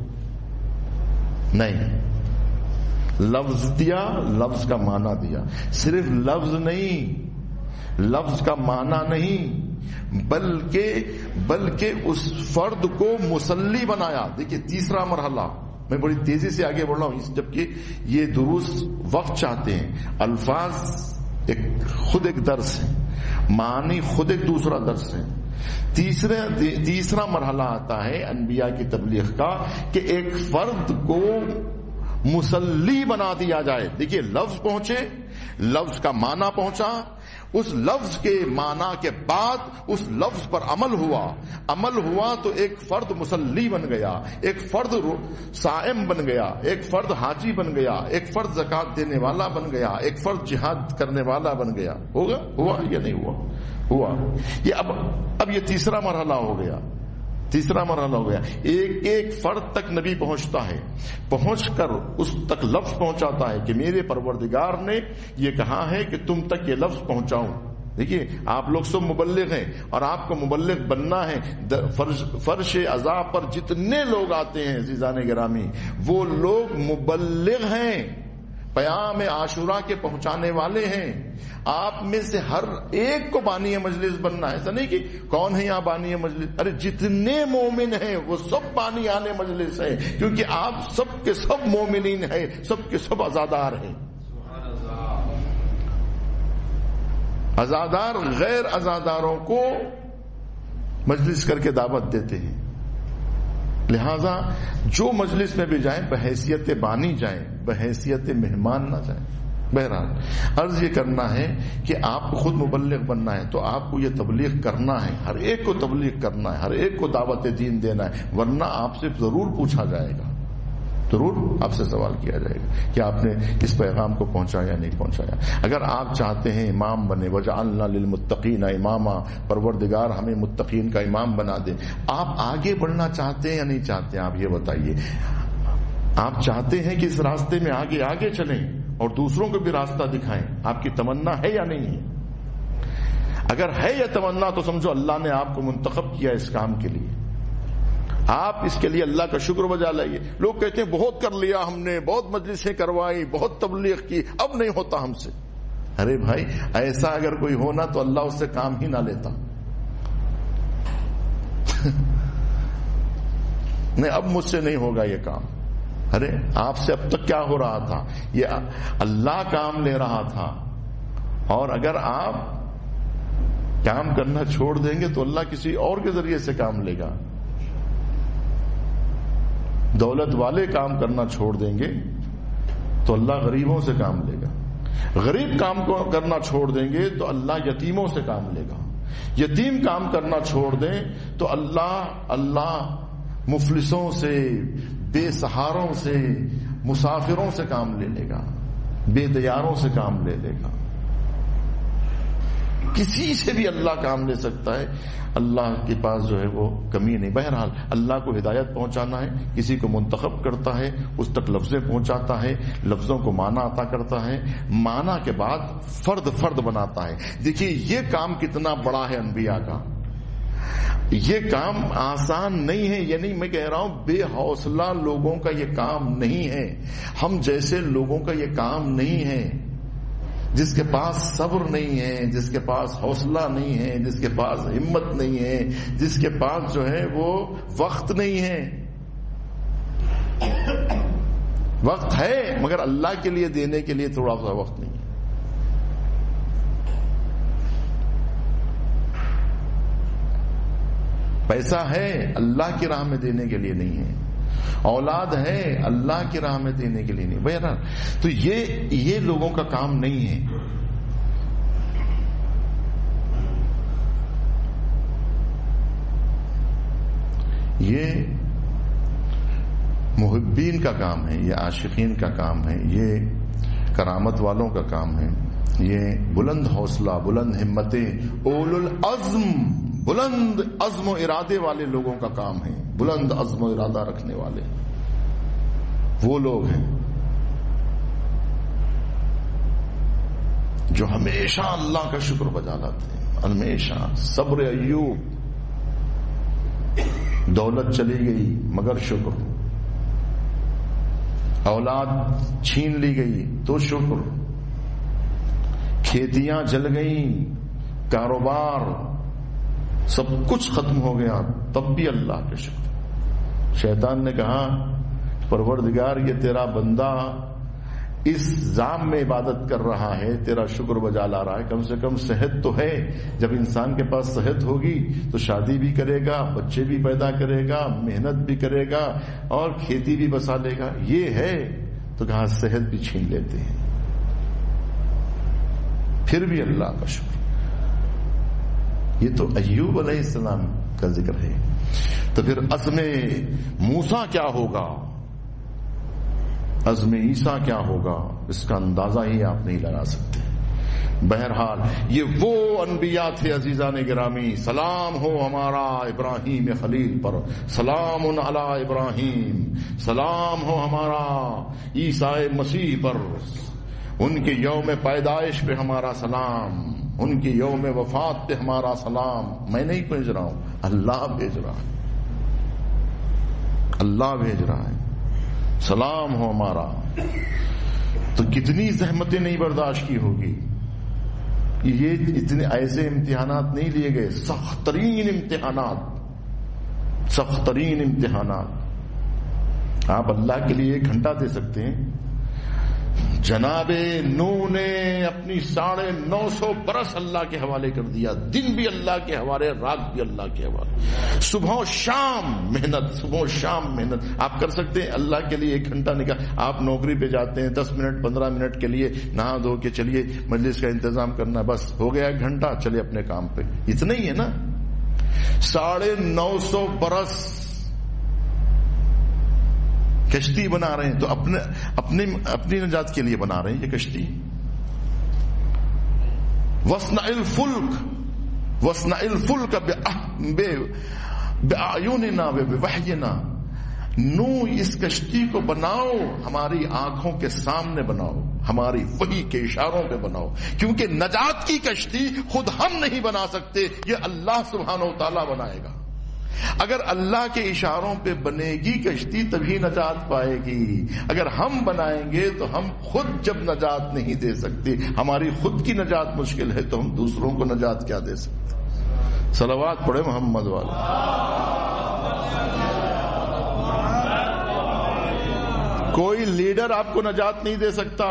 نہیں, لفظ دیا, لفظ کا معنی دیا. صرف لفظ نہیں, لفظ کا معنی نہیں, بلکہ بلکہ اس فرد کو مسلی بنایا. دیکھیے تیسرا مرحلہ, میں بڑی تیزی سے آگے بڑھ رہا ہوں جبکہ یہ دروس وقت چاہتے ہیں. الفاظ ایک خود ایک درس ہے, معنی خود ایک دوسرا درس ہے. تیسرے تیسرا مرحلہ آتا ہے انبیاء کی تبلیغ کا کہ ایک فرد کو مسلی بنا دیا جائے. دیکھیے لفظ پہنچے, لفظ کا معنی پہنچا, اس لفظ کے معنی کے بعد اس لفظ پر عمل ہوا, عمل ہوا تو ایک فرد مسلی بن گیا, ایک فرد صائم بن گیا, ایک فرد حاجی بن گیا, ایک فرد زکات دینے والا بن گیا, ایک فرد جہاد کرنے والا بن گیا. ہوگا ہوا یا نہیں ہوا؟ ہوا. یہ اب اب یہ تیسرا مرحلہ ہو گیا, تیسرا مرحلہ ہو گیا. ایک ایک فرد تک نبی پہنچتا ہے, پہنچ کر اس تک لفظ پہنچاتا ہے کہ میرے پروردگار نے یہ کہا ہے کہ تم تک یہ لفظ پہنچاؤں. دیکھیے آپ لوگ سب مبلغ ہیں اور آپ کو مبلغ بننا ہے. فرش عذاب پر جتنے لوگ آتے ہیں عزیزان گرامی, وہ لوگ مبلغ ہیں, پیام عاشورہ کے پہنچانے والے ہیں. آپ میں سے ہر ایک کو بانی مجلس بننا ہے. ایسا نہیں کہ کون ہے یہاں بانی مجلس, ارے جتنے مومن ہیں وہ سب بانی آنے مجلس ہیں, کیونکہ آپ سب کے سب مومنین ہیں, سب کے سب عزادار ہیں. عزادار غیر عزاداروں کو مجلس کر کے دعوت دیتے ہیں. لہذا جو مجلس میں بھی جائیں بحیثیت بانی جائیں, بحیثیت مہمان نہ جائیں. بہرحال عرض یہ کرنا ہے کہ آپ کو خود مبلغ بننا ہے تو آپ کو یہ تبلیغ کرنا ہے، ہر ایک کو تبلیغ کرنا ہے، ہر ایک کو دعوت دین دینا ہے، ورنہ آپ سے ضرور پوچھا جائے گا، ضرور آپ سے سوال کیا جائے گا کہ آپ نے اس پیغام کو پہنچایا نہیں پہنچایا۔ اگر آپ چاہتے ہیں امام بنے، وجعلنا للمتقین اماما، پروردگار ہمیں متقین کا امام بنا دے، آپ آگے بڑھنا چاہتے ہیں یا نہیں چاہتے ہیں؟ آپ یہ بتائیے۔ آپ چاہتے ہیں کہ اس راستے میں آگے آگے چلیں اور دوسروں کو بھی راستہ دکھائیں، آپ کی تمنا ہے یا نہیں ہے؟ اگر ہے یہ تمنا تو سمجھو اللہ نے آپ کو منتخب کیا اس کام کے لیے، آپ اس کے لیے اللہ کا شکر بجا لائیے۔ لوگ کہتے ہیں بہت کر لیا ہم نے، بہت مجلسیں کروائی، بہت تبلیغ کی، اب نہیں ہوتا ہم سے۔ ارے بھائی ایسا اگر کوئی ہونا تو اللہ اس سے کام ہی نہ لیتا۔ نہیں اب مجھ سے نہیں ہوگا یہ کام۔ ارے آپ سے اب تک کیا ہو رہا تھا؟ یہ اللہ کام لے رہا تھا، اور اگر آپ کام کرنا چھوڑ دیں گے تو اللہ کسی اور کے ذریعے سے کام لے گا۔ دولت والے کام کرنا چھوڑ دیں گے تو اللہ غریبوں سے کام لے گا، غریب کام کو کرنا چھوڑ دیں گے تو اللہ یتیموں سے کام لے گا، یتیم کام کرنا چھوڑ دیں تو اللہ اللہ مفلسوں سے، بے سہاروں سے، مسافروں سے کام لے لے گا، بے دیاروں سے کام لے لے گا۔ کسی سے بھی اللہ کام لے سکتا ہے، اللہ کے پاس جو ہے وہ کمی نہیں۔ بہرحال اللہ کو ہدایت پہنچانا ہے، کسی کو منتخب کرتا ہے، اس تک لفظیں پہنچاتا ہے، لفظوں کو معنی عطا کرتا ہے، معنی کے بعد فرد فرد بناتا ہے۔ دیکھیے یہ کام کتنا بڑا ہے انبیاء کا، یہ کام آسان نہیں ہے، یعنی میں کہہ رہا ہوں بے حوصلہ لوگوں کا یہ کام نہیں ہے، ہم جیسے لوگوں کا یہ کام نہیں ہے، جس کے پاس صبر نہیں ہے، جس کے پاس حوصلہ نہیں ہے، جس کے پاس ہمت نہیں ہے، جس کے پاس جو ہے وہ وقت نہیں ہے۔ وقت ہے مگر اللہ کے لیے دینے کے لیے تھوڑا سا وقت نہیں ہے۔ پیسہ ہے اللہ کی راہ میں دینے کے لیے نہیں ہے، اولاد ہے اللہ کی راہ میں دینے کے لیے نہیں۔ بہرحال تو یہ یہ لوگوں کا کام نہیں ہے۔ یہ محبین کا کام ہے، یہ عاشقین کا کام ہے، یہ کرامت والوں کا کام ہے، یہ بلند حوصلہ، بلند ہمتیں، اولو العزم، بلند عزم و ارادے والے لوگوں کا کام ہے، بلند عزم و ارادہ رکھنے والے وہ لوگ ہیں جو ہمیشہ اللہ کا شکر بجا لاتے ہیں، ہمیشہ۔ صبر ایوب، دولت چلی گئی مگر شکر، اولاد چھین لی گئی تو شکر، کھیتیاں جل گئیں، کاروبار سب کچھ ختم ہو گیا، تب بھی اللہ کا شکر۔ شیطان نے کہا پروردگار یہ تیرا بندہ اس زام میں عبادت کر رہا ہے، تیرا شکر بجا لا رہا ہے، کم سے کم صحت تو ہے، جب انسان کے پاس صحت ہوگی تو شادی بھی کرے گا، بچے بھی پیدا کرے گا، محنت بھی کرے گا اور کھیتی بھی بسا لے گا، یہ ہے تو کہاں صحت بھی چھین لیتے ہیں، پھر بھی اللہ کا شکر۔ یہ تو ایوب علیہ السلام کا ذکر ہے، تو پھر عزم موسیٰ کیا ہوگا، عزم عیسیٰ کیا ہوگا، اس کا اندازہ ہی آپ نہیں لگا سکتے۔ بہرحال یہ وہ انبیاء تھے عزیزان گرامی، سلام ہو ہمارا ابراہیم خلیل پر، سلام علی ابراہیم، سلام ہو ہمارا عیسیٰ مسیح پر، ان کے یوم پیدائش پہ ہمارا سلام، ان کی یوم وفات پہ ہمارا سلام۔ میں نہیں بھیج رہا ہوں، اللہ بھیج رہا ہے، اللہ بھیج رہا ہے، سلام ہو ہمارا۔ تو کتنی زحمتیں نہیں برداشت کی ہوگی، یہ اتنے ایسے امتحانات نہیں لیے گئے، سخت ترین امتحانات، سخت ترین امتحانات۔ آپ اللہ کے لیے ایک گھنٹہ دے سکتے ہیں، جناب نوح نے اپنی ساڑھے نو سو برس اللہ کے حوالے کر دیا، دن بھی اللہ کے حوالے، رات بھی اللہ کے حوالے، صبح و شام محنت، صبح و شام محنت۔ آپ کر سکتے ہیں اللہ کے لیے ایک گھنٹہ نکال، آپ نوکری پہ جاتے ہیں دس منٹ پندرہ منٹ کے لیے نہا دھو کے چلیے مجلس کا انتظام کرنا، بس ہو گیا ایک گھنٹہ، چلے اپنے کام پہ، اتنا ہی ہے نا۔ ساڑھے نو سو برس کشتی بنا رہے ہیں، تو اپنے اپنی اپنی نجات کے لیے بنا رہے ہیں یہ کشتی۔ وَاصْنَعِ الْفُلْكَ وَاصْنَعِ الْفُلْكَ بِأَعْيُنِنَا وَبِوَحْيِنَا، نو اس کشتی کو بناؤ ہماری آنکھوں کے سامنے بناؤ، ہماری وحی کے اشاروں پہ بناؤ، کیونکہ نجات کی کشتی خود ہم نہیں بنا سکتے، یہ اللہ سبحانہ و تعالیٰ بنائے گا۔ اگر اللہ کے اشاروں پہ بنے گی کشتی تبھی نجات پائے گی، اگر ہم بنائیں گے تو ہم خود جب نجات نہیں دے سکتے، ہماری خود کی نجات مشکل ہے تو ہم دوسروں کو نجات کیا دے سکتے۔ صلوات پڑھے محمد والے۔ کوئی لیڈر آپ کو نجات نہیں دے سکتا،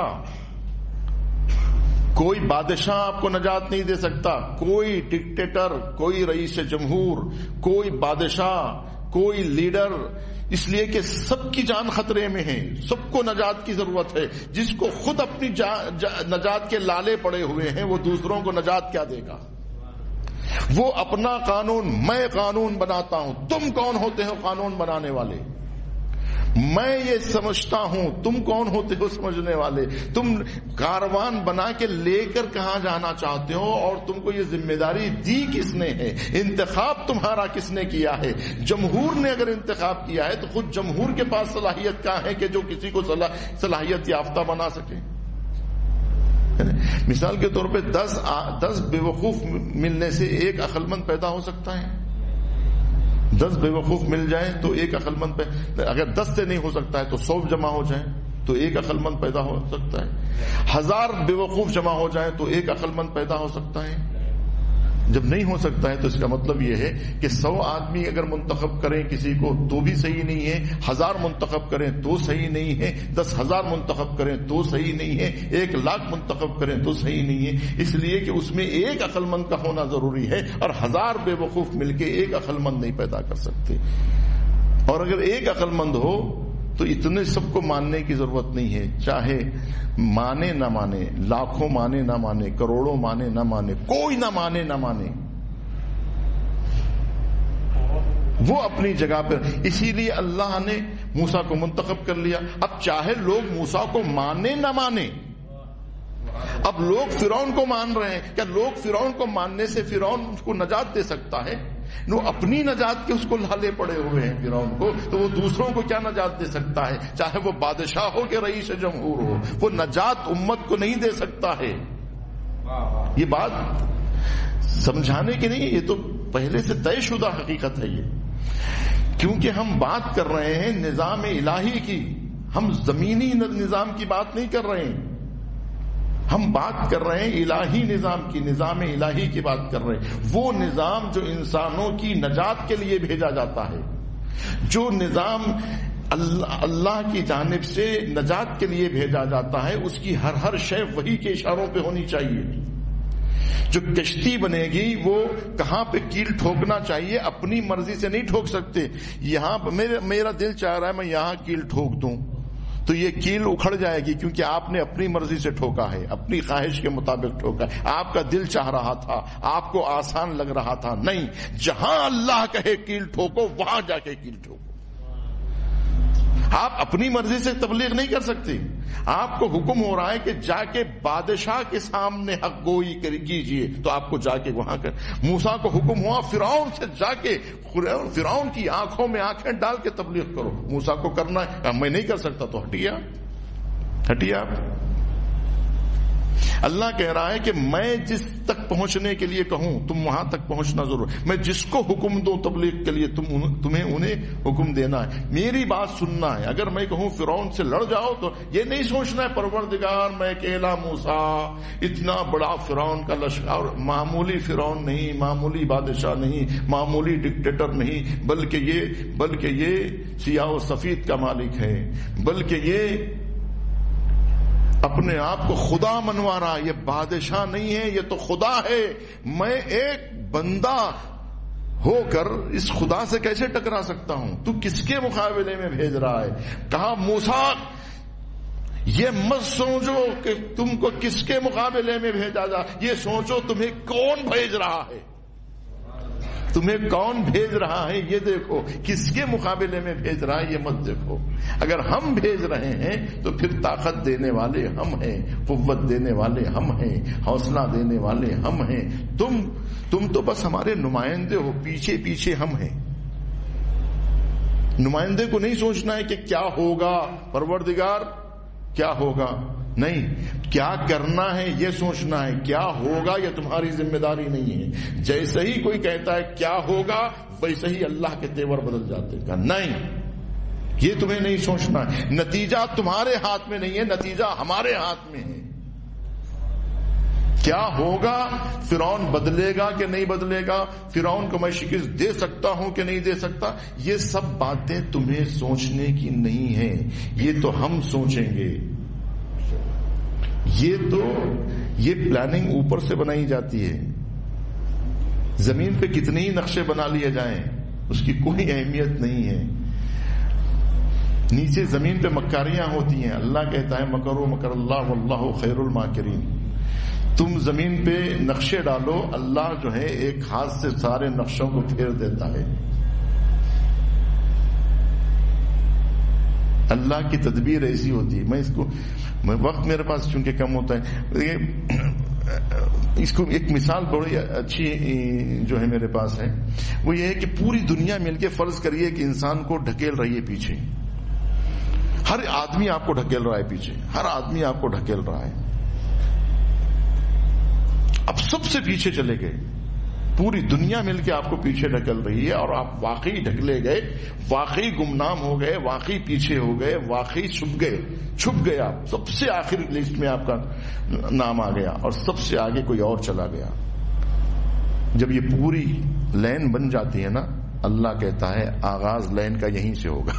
کوئی بادشاہ آپ کو نجات نہیں دے سکتا، کوئی ڈکٹیٹر، کوئی رئیس جمہور، کوئی بادشاہ، کوئی لیڈر، اس لیے کہ سب کی جان خطرے میں ہے، سب کو نجات کی ضرورت ہے۔ جس کو خود اپنی جا جا نجات کے لالے پڑے ہوئے ہیں وہ دوسروں کو نجات کیا دے گا؟ وہ اپنا قانون، میں قانون بناتا ہوں، تم کون ہوتے ہو قانون بنانے والے؟ میں یہ سمجھتا ہوں، تم کون ہوتے ہو سمجھنے والے؟ تم کاروان بنا کے لے کر کہاں جانا چاہتے ہو، اور تم کو یہ ذمہ داری دی کس نے ہے؟ انتخاب تمہارا کس نے کیا ہے؟ جمہور نے اگر انتخاب کیا ہے تو خود جمہور کے پاس صلاحیت کیا ہے کہ جو کسی کو صلاحیت یافتہ بنا سکے؟ مثال کے طور پہ دس دس بے وقوف ملنے سے ایک عقل مند پیدا ہو سکتا ہے۔ دس بے وقوف مل جائیں تو ایک عقل مند پہ، اگر دس سے نہیں ہو سکتا ہے تو سو جمع ہو جائیں تو ایک عقل مند پیدا ہو سکتا ہے۔ ہزار بے وقوف جمع ہو جائیں تو ایک عقل مند پیدا ہو سکتا ہے۔ جب نہیں ہو سکتا ہے تو اس کا مطلب یہ ہے کہ سو آدمی اگر منتخب کریں کسی کو تو بھی صحیح نہیں ہے، ہزار منتخب کریں تو صحیح نہیں ہے، دس ہزار منتخب کریں تو صحیح نہیں ہے، ایک لاکھ منتخب کریں تو صحیح نہیں ہے، اس لیے کہ اس میں ایک عقل مند کا ہونا ضروری ہے، اور ہزار بے وقوف مل کے ایک عقل مند نہیں پیدا کر سکتے۔ اور اگر ایک عقل مند ہو تو اتنے سب کو ماننے کی ضرورت نہیں ہے، چاہے مانے نہ مانے، لاکھوں مانے نہ مانے، کروڑوں مانے نہ مانے، کوئی نہ مانے نہ مانے، وہ اپنی جگہ پر۔ اسی لیے اللہ نے موسیٰ کو منتخب کر لیا۔ اب چاہے لوگ موسیٰ کو مانے نہ مانے، اب لوگ فرعون کو مان رہے ہیں، کیا لوگ فرعون کو ماننے سے فرعون اس کو نجات دے سکتا ہے؟ نو اپنی نجات کے اس کو لالے پڑے ہوئے ہیں فرعون کو، تو وہ دوسروں کو کیا نجات دے سکتا ہے؟ چاہے وہ بادشاہ ہو کہ رئیس جمہور ہو، وہ نجات امت کو نہیں دے سکتا ہے۔ یہ بات سمجھانے کی نہیں، یہ تو پہلے سے طے شدہ حقیقت ہے یہ، کیونکہ ہم بات کر رہے ہیں نظام الہی کی، ہم زمینی نظام کی بات نہیں کر رہے ہیں، ہم بات کر رہے ہیں الہی نظام کی، نظام الہی کی بات کر رہے ہیں، وہ نظام جو انسانوں کی نجات کے لیے بھیجا جاتا ہے، جو نظام اللہ اللہ کی جانب سے نجات کے لیے بھیجا جاتا ہے، اس کی ہر ہر شے وحی کے اشاروں پہ ہونی چاہیے۔ جو کشتی بنے گی وہ کہاں پہ کیل ٹھوکنا چاہیے، اپنی مرضی سے نہیں ٹھوک سکتے۔ یہاں میرا دل چاہ رہا ہے میں یہاں کیل ٹھوک دوں تو یہ کیل اکھڑ جائے گی، کیونکہ آپ نے اپنی مرضی سے ٹھوکا ہے، اپنی خواہش کے مطابق ٹھوکا ہے، آپ کا دل چاہ رہا تھا، آپ کو آسان لگ رہا تھا۔ نہیں، جہاں اللہ کہے کیل ٹھوکو وہاں جا کے کیل ٹھوکو۔ آپ اپنی مرضی سے تبلیغ نہیں کر سکتے، آپ کو حکم ہو رہا ہے کہ جا کے بادشاہ کے سامنے حق گوئی کیجئے، تو آپ کو جا کے وہاں کر۔ موسیٰ کو حکم ہوا فرعون سے جا کے فرعون کی آنکھوں میں آنکھیں ڈال کے تبلیغ کرو، موسیٰ کو کرنا ہے، میں نہیں کر سکتا تو ہٹیے ہٹیے آپ۔ اللہ کہہ رہا ہے کہ میں جس تک پہنچنے کے لیے کہوں تم وہاں تک پہنچنا ضرور، میں جس کو حکم دوں تبلیغ کے لیے تم تمہیں انہیں حکم دینا ہے، میری بات سننا ہے۔ اگر میں کہوں فرعون سے لڑ جاؤ تو یہ نہیں سوچنا ہے پروردگار میں اکیلا موسیٰ، اتنا بڑا فرعون کا لشکر، معمولی فرعون نہیں، معمولی بادشاہ نہیں، معمولی ڈکٹیٹر نہیں، بلکہ یہ بلکہ یہ سیاہ و سفید کا مالک ہے، بلکہ یہ اپنے آپ کو خدا منوا رہا. یہ بادشاہ نہیں ہے, یہ تو خدا ہے. میں ایک بندہ ہو کر اس خدا سے کیسے ٹکرا سکتا ہوں؟ تو کس کے مقابلے میں بھیج رہا ہے؟ کہا موسیٰ یہ مت سوچو کہ تم کو کس کے مقابلے میں بھیجا جا, یہ سوچو تمہیں کون بھیج رہا ہے. تمہیں کون بھیج رہا ہے یہ دیکھو, کس کے مقابلے میں بھیج رہا ہے یہ مت دیکھو. اگر ہم بھیج رہے ہیں تو پھر طاقت دینے والے ہم ہیں, قوت دینے والے ہم ہیں, حوصلہ دینے والے ہم ہیں. تم تم تو بس ہمارے نمائندے ہو, پیچھے پیچھے ہم ہیں. نمائندے کو نہیں سوچنا ہے کہ کیا ہوگا پروردگار, کیا ہوگا, نہیں, کیا کرنا ہے یہ سوچنا ہے. کیا ہوگا یہ تمہاری ذمہ داری نہیں ہے. جیسے ہی کوئی کہتا ہے کیا ہوگا ویسے ہی اللہ کے تیور بدل جاتے ہیں. نہیں, یہ تمہیں نہیں سوچنا ہے. نتیجہ تمہارے ہاتھ میں نہیں ہے, نتیجہ ہمارے ہاتھ میں ہے. کیا ہوگا, فرعون بدلے گا کہ نہیں بدلے گا, فرعون کو میں شکست دے سکتا ہوں کہ نہیں دے سکتا, یہ سب باتیں تمہیں سوچنے کی نہیں ہیں, یہ تو ہم سوچیں گے. یہ تو یہ پلاننگ اوپر سے بنائی جاتی ہے. زمین پہ کتنے ہی نقشے بنا لیے جائیں اس کی کوئی اہمیت نہیں ہے. نیچے زمین پہ مکاریاں ہوتی ہیں. اللہ کہتا ہے مکرو مکر اللہ واللہ خیر الماکرین. تم زمین پہ نقشے ڈالو, اللہ جو ہے ایک ہاتھ سے سارے نقشوں کو پھیر دیتا ہے. اللہ کی تدبیر ایسی ہوتی ہے. میں اس کو میں وقت میرے پاس چونکہ کم ہوتا ہے, اس کو ایک مثال بڑی اچھی جو ہے میرے پاس ہے, وہ یہ ہے کہ پوری دنیا مل کے فرض کریے کہ انسان کو ڈھکیل رہی ہے پیچھے. ہر آدمی آپ کو ڈھکیل رہا ہے پیچھے, ہر آدمی آپ کو ڈھکیل رہا ہے. اب سب سے پیچھے چلے گئے, پوری دنیا مل کے آپ کو پیچھے ڈھکل رہی ہے, اور آپ واقعی ڈھکلے گئے, واقعی گمنام ہو گئے, واقعی پیچھے ہو گئے, واقعی چھپ گئے, چھپ گئے آپ. سب سے آخر لسٹ میں آپ کا نام آ گیا, اور سب سے آگے کوئی اور چلا گیا. جب یہ پوری لین بن جاتی ہے نا, اللہ کہتا ہے آغاز لین کا یہیں سے ہوگا.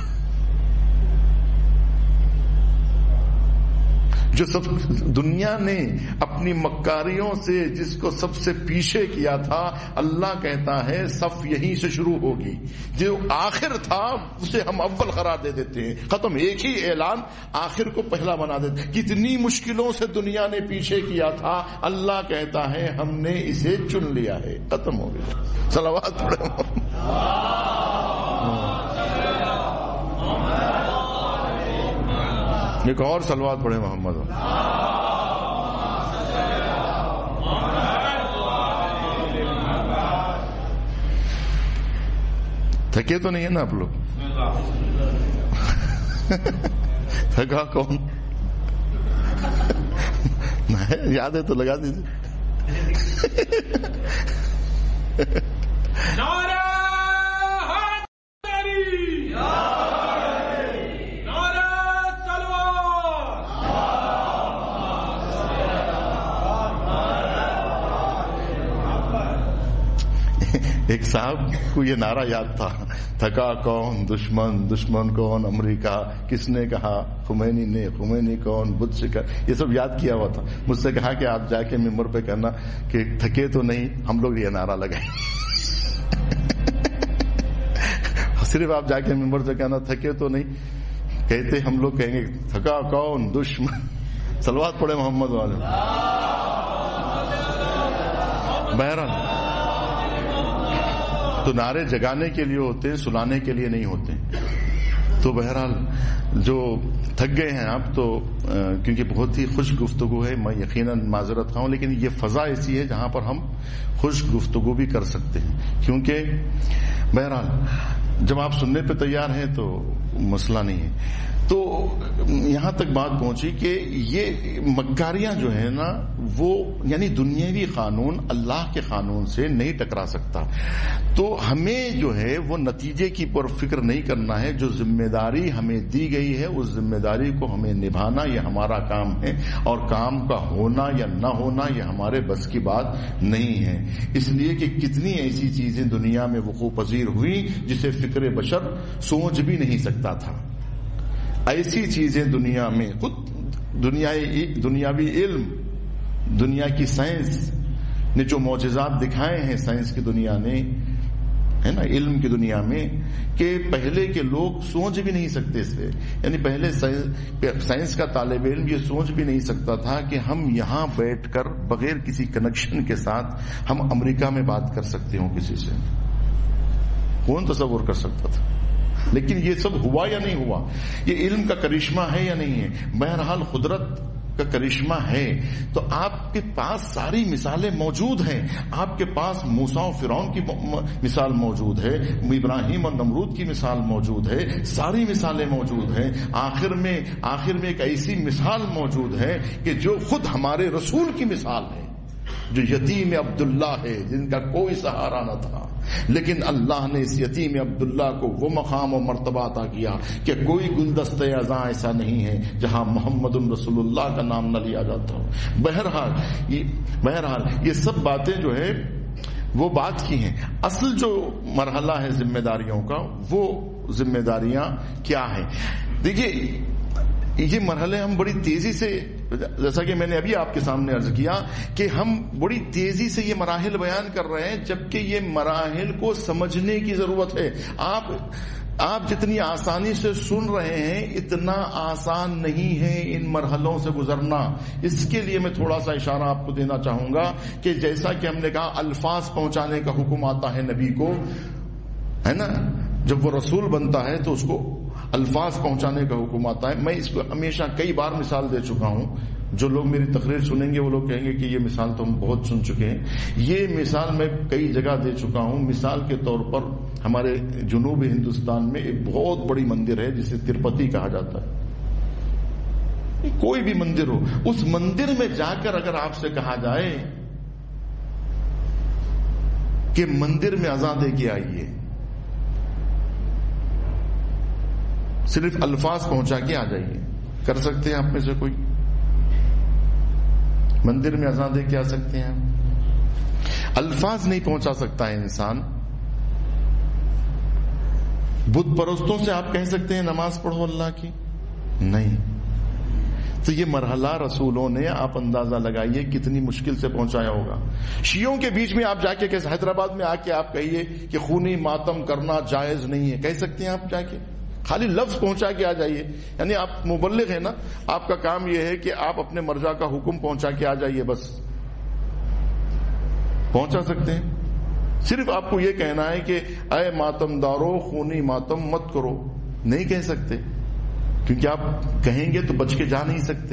جو سب دنیا نے اپنی مکاریوں سے جس کو سب سے پیچھے کیا تھا, اللہ کہتا ہے صف یہیں سے شروع ہوگی. جو آخر تھا اسے ہم اول قرار دے دیتے ہیں, ختم, ایک ہی اعلان, آخر کو پہلا بنا دیتے. کتنی مشکلوں سے دنیا نے پیچھے کیا تھا, اللہ کہتا ہے ہم نے اسے چن لیا ہے, ختم ہو گیا. صلوات پڑھو. ایک اور صلوات پڑھے محمد. تھکے تو نہیں ہے نا آپ لوگ؟ تھکا کون؟ یاد ہے تو لگا دیجیے. ایک صاحب کو یہ نعرہ یاد تھا, تھکا کون, دشمن, دشمن کون, امریکہ, کس نے کہا, خمینی نے, خمینی کون, بدھ شکر, یہ سب یاد کیا ہوا تھا. مجھ سے کہا کہ آپ جا کے ممبر پہ کہنا کہ تھکے تو نہیں, ہم لوگ یہ نعرہ لگائیں. صرف آپ جا کے ممبر سے کہنا تھکے تو نہیں, کہتے ہم لوگ کہیں گے تھکا کون, دشمن. صلوات پڑھے محمد والے. بہرحال تو نعرے جگانے کے لیے ہوتے ہیں, سلانے کے لیے نہیں ہوتے. تو بہرحال جو تھک گئے ہیں آپ تو کیونکہ بہت ہی خوش گفتگو ہے, میں یقیناً معذرت خواہ ہوں, لیکن یہ فضا ایسی ہے جہاں پر ہم خوش گفتگو بھی کر سکتے ہیں. کیونکہ بہرحال جب آپ سننے پہ تیار ہیں تو مسئلہ نہیں ہے. تو یہاں تک بات پہنچی کہ یہ مکاریاں جو ہے نا, وہ یعنی دنیاوی قانون اللہ کے قانون سے نہیں ٹکرا سکتا. تو ہمیں جو ہے وہ نتیجے کی پر فکر نہیں کرنا ہے. جو ذمہ داری ہمیں دی گئی ہے اس ذمہ داری کو ہمیں نبھانا یہ ہمارا کام ہے, اور کام کا ہونا یا نہ ہونا یہ ہمارے بس کی بات نہیں ہے. اس لیے کہ کتنی ایسی چیزیں دنیا میں وقوع پذیر ہوئی جسے فکر بشر سوچ بھی نہیں سکتا تھا. ایسی چیزیں دنیا میں خود دنیاوی دنیاوی علم، دنیا کی سائنس نے جو معجزات دکھائے ہیں سائنس کی دنیا نے، ہے نا، علم کی دنیا میں، کہ پہلے کے لوگ سوچ بھی نہیں سکتے سے، یعنی پہلے سائنس کا طالب علم یہ سوچ بھی نہیں سکتا تھا کہ ہم یہاں بیٹھ کر بغیر کسی کنیکشن کے ساتھ ہم امریکہ میں بات کر سکتے ہوں کسی سے، کون تصور کر سکتا تھا؟ لیکن یہ سب ہوا یا نہیں ہوا؟ یہ علم کا کرشمہ ہے یا نہیں ہے؟ بہرحال قدرت کا کرشمہ ہے۔ تو آپ کے پاس ساری مثالیں موجود ہیں، آپ کے پاس موسیٰ و فرعون کی مثال موجود ہے، ابراہیم اور نمرود کی مثال موجود ہے، ساری مثالیں موجود ہیں۔ آخر میں آخر میں ایک ایسی مثال موجود ہے کہ جو خود ہمارے رسول کی مثال ہے، جو یتیم عبداللہ ہے، جن کا کوئی سہارا نہ تھا، لیکن اللہ نے اس یتیم عبداللہ کو وہ مقام و مرتبہ عطا کیا کہ کوئی گلدستہ اعزاں ایسا نہیں ہے جہاں محمد رسول اللہ کا نام نہ لیا جاتا ہو۔ بہرحال یہ بہرحال یہ سب باتیں جو ہے وہ بات کی ہیں۔ اصل جو مرحلہ ہے ذمہ داریوں کا، وہ ذمہ داریاں کیا ہیں؟ دیکھیے، یہ مرحلے ہم بڑی تیزی سے، جیسا کہ میں نے ابھی آپ کے سامنے عرض کیا کہ ہم بڑی تیزی سے یہ مراحل بیان کر رہے ہیں، جبکہ یہ مراحل کو سمجھنے کی ضرورت ہے۔ آپ آپ جتنی آسانی سے سن رہے ہیں اتنا آسان نہیں ہے ان مرحلوں سے گزرنا۔ اس کے لیے میں تھوڑا سا اشارہ آپ کو دینا چاہوں گا کہ جیسا کہ ہم نے کہا الفاظ پہنچانے کا حکم آتا ہے نبی کو، ہے نا، جب وہ رسول بنتا ہے تو اس کو الفاظ پہنچانے کا حکم آتا ہے۔ میں اس کو ہمیشہ کئی بار مثال دے چکا ہوں، جو لوگ میری تقریر سنیں گے وہ لوگ کہیں گے کہ یہ مثال تو ہم بہت سن چکے ہیں۔ یہ مثال میں کئی جگہ دے چکا ہوں۔ مثال کے طور پر ہمارے جنوبی ہندوستان میں ایک بہت بڑی مندر ہے جسے تروپتی کہا جاتا ہے۔ کوئی بھی مندر ہو، اس مندر میں جا کر اگر آپ سے کہا جائے کہ مندر میں اذان دے کے آئیے، صرف الفاظ پہنچا کے آ جائیے، کر سکتے ہیں آپ میں سے کوئی؟ مندر میں اذان دے کے آ سکتے ہیں؟ الفاظ نہیں پہنچا سکتا ہے انسان۔ بت پرستوں سے آپ کہہ سکتے ہیں نماز پڑھو اللہ کی؟ نہیں۔ تو یہ مرحلہ رسولوں نے، آپ اندازہ لگائیے کتنی مشکل سے پہنچایا ہوگا۔ شیعوں کے بیچ میں آپ جا کے کیسے حیدرآباد میں آ کے آپ کہیے کہ خونی ماتم کرنا جائز نہیں ہے، کہہ سکتے ہیں آپ جا کے؟ خالی لفظ پہنچا کے آ جائیے، یعنی آپ مبلغ ہیں نا، آپ کا کام یہ ہے کہ آپ اپنے مرجع کا حکم پہنچا کے آ جائیے، بس پہنچا سکتے ہیں۔ صرف آپ کو یہ کہنا ہے کہ اے ماتم دارو خونی ماتم مت کرو، نہیں کہہ سکتے، کیونکہ آپ کہیں گے تو بچ کے جا نہیں سکتے،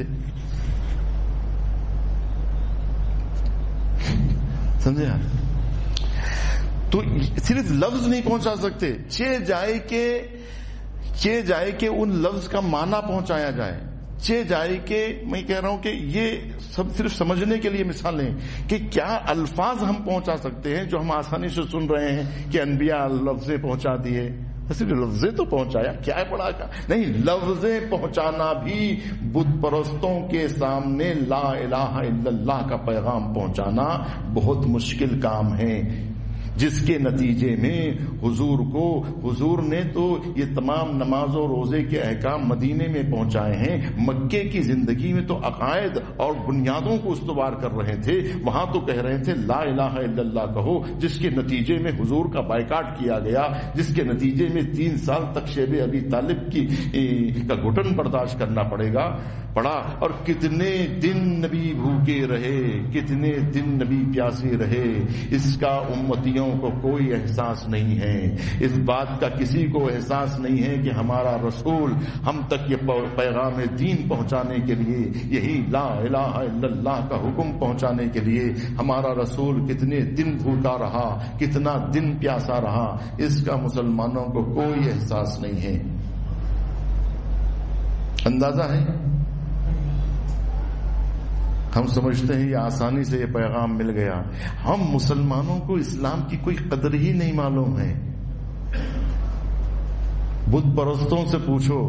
سمجھے آپ؟ تو صرف لفظ نہیں پہنچا سکتے، چہ جائے کہ چہ جائے کہ ان لفظ کا معنی پہنچایا جائے، چہ جائے کہ میں کہہ رہا ہوں کہ یہ سب صرف سمجھنے کے لیے مثالیں کہ کیا الفاظ ہم پہنچا سکتے ہیں جو ہم آسانی سے سن رہے ہیں کہ انبیاء لفظیں پہنچا دیے، صرف لفظیں تو پہنچایا، کیا ہے پڑھا کا نہیں، لفظیں پہنچانا بھی بت پرستوں کے سامنے لا الہ الا اللہ کا پیغام پہنچانا بہت مشکل کام ہے، جس کے نتیجے میں حضور کو حضور نے تو یہ تمام نماز و روزے کے احکام مدینے میں پہنچائے ہیں، مکے کی زندگی میں تو عقائد اور بنیادوں کو استوار کر رہے تھے، وہاں تو کہہ رہے تھے لا الہ الا اللہ کہو، جس کے نتیجے میں حضور کا بائیکاٹ کیا گیا، جس کے نتیجے میں تین سال تک شیب ابی طالب کی کا گھٹن برداشت کرنا پڑے گا پڑا، اور کتنے دن نبی بھوکے رہے، کتنے دن نبی پیاسے رہے، اس کا امتیوں کو کوئی احساس نہیں ہے، اس بات کا کسی کو احساس نہیں ہے کہ ہمارا رسول ہم تک یہ پیغام دین پہنچانے کے لیے، یہی لا الہ الا اللہ کا حکم پہنچانے کے لیے ہمارا رسول کتنے دن بھوکا رہا، کتنا دن پیاسا رہا، اس کا مسلمانوں کو کوئی احساس نہیں ہے۔ اندازہ ہے؟ ہم سمجھتے ہیں یہ آسانی سے یہ پیغام مل گیا، ہم مسلمانوں کو اسلام کی کوئی قدر ہی نہیں معلوم ہے۔ بت پرستوں سے پوچھو،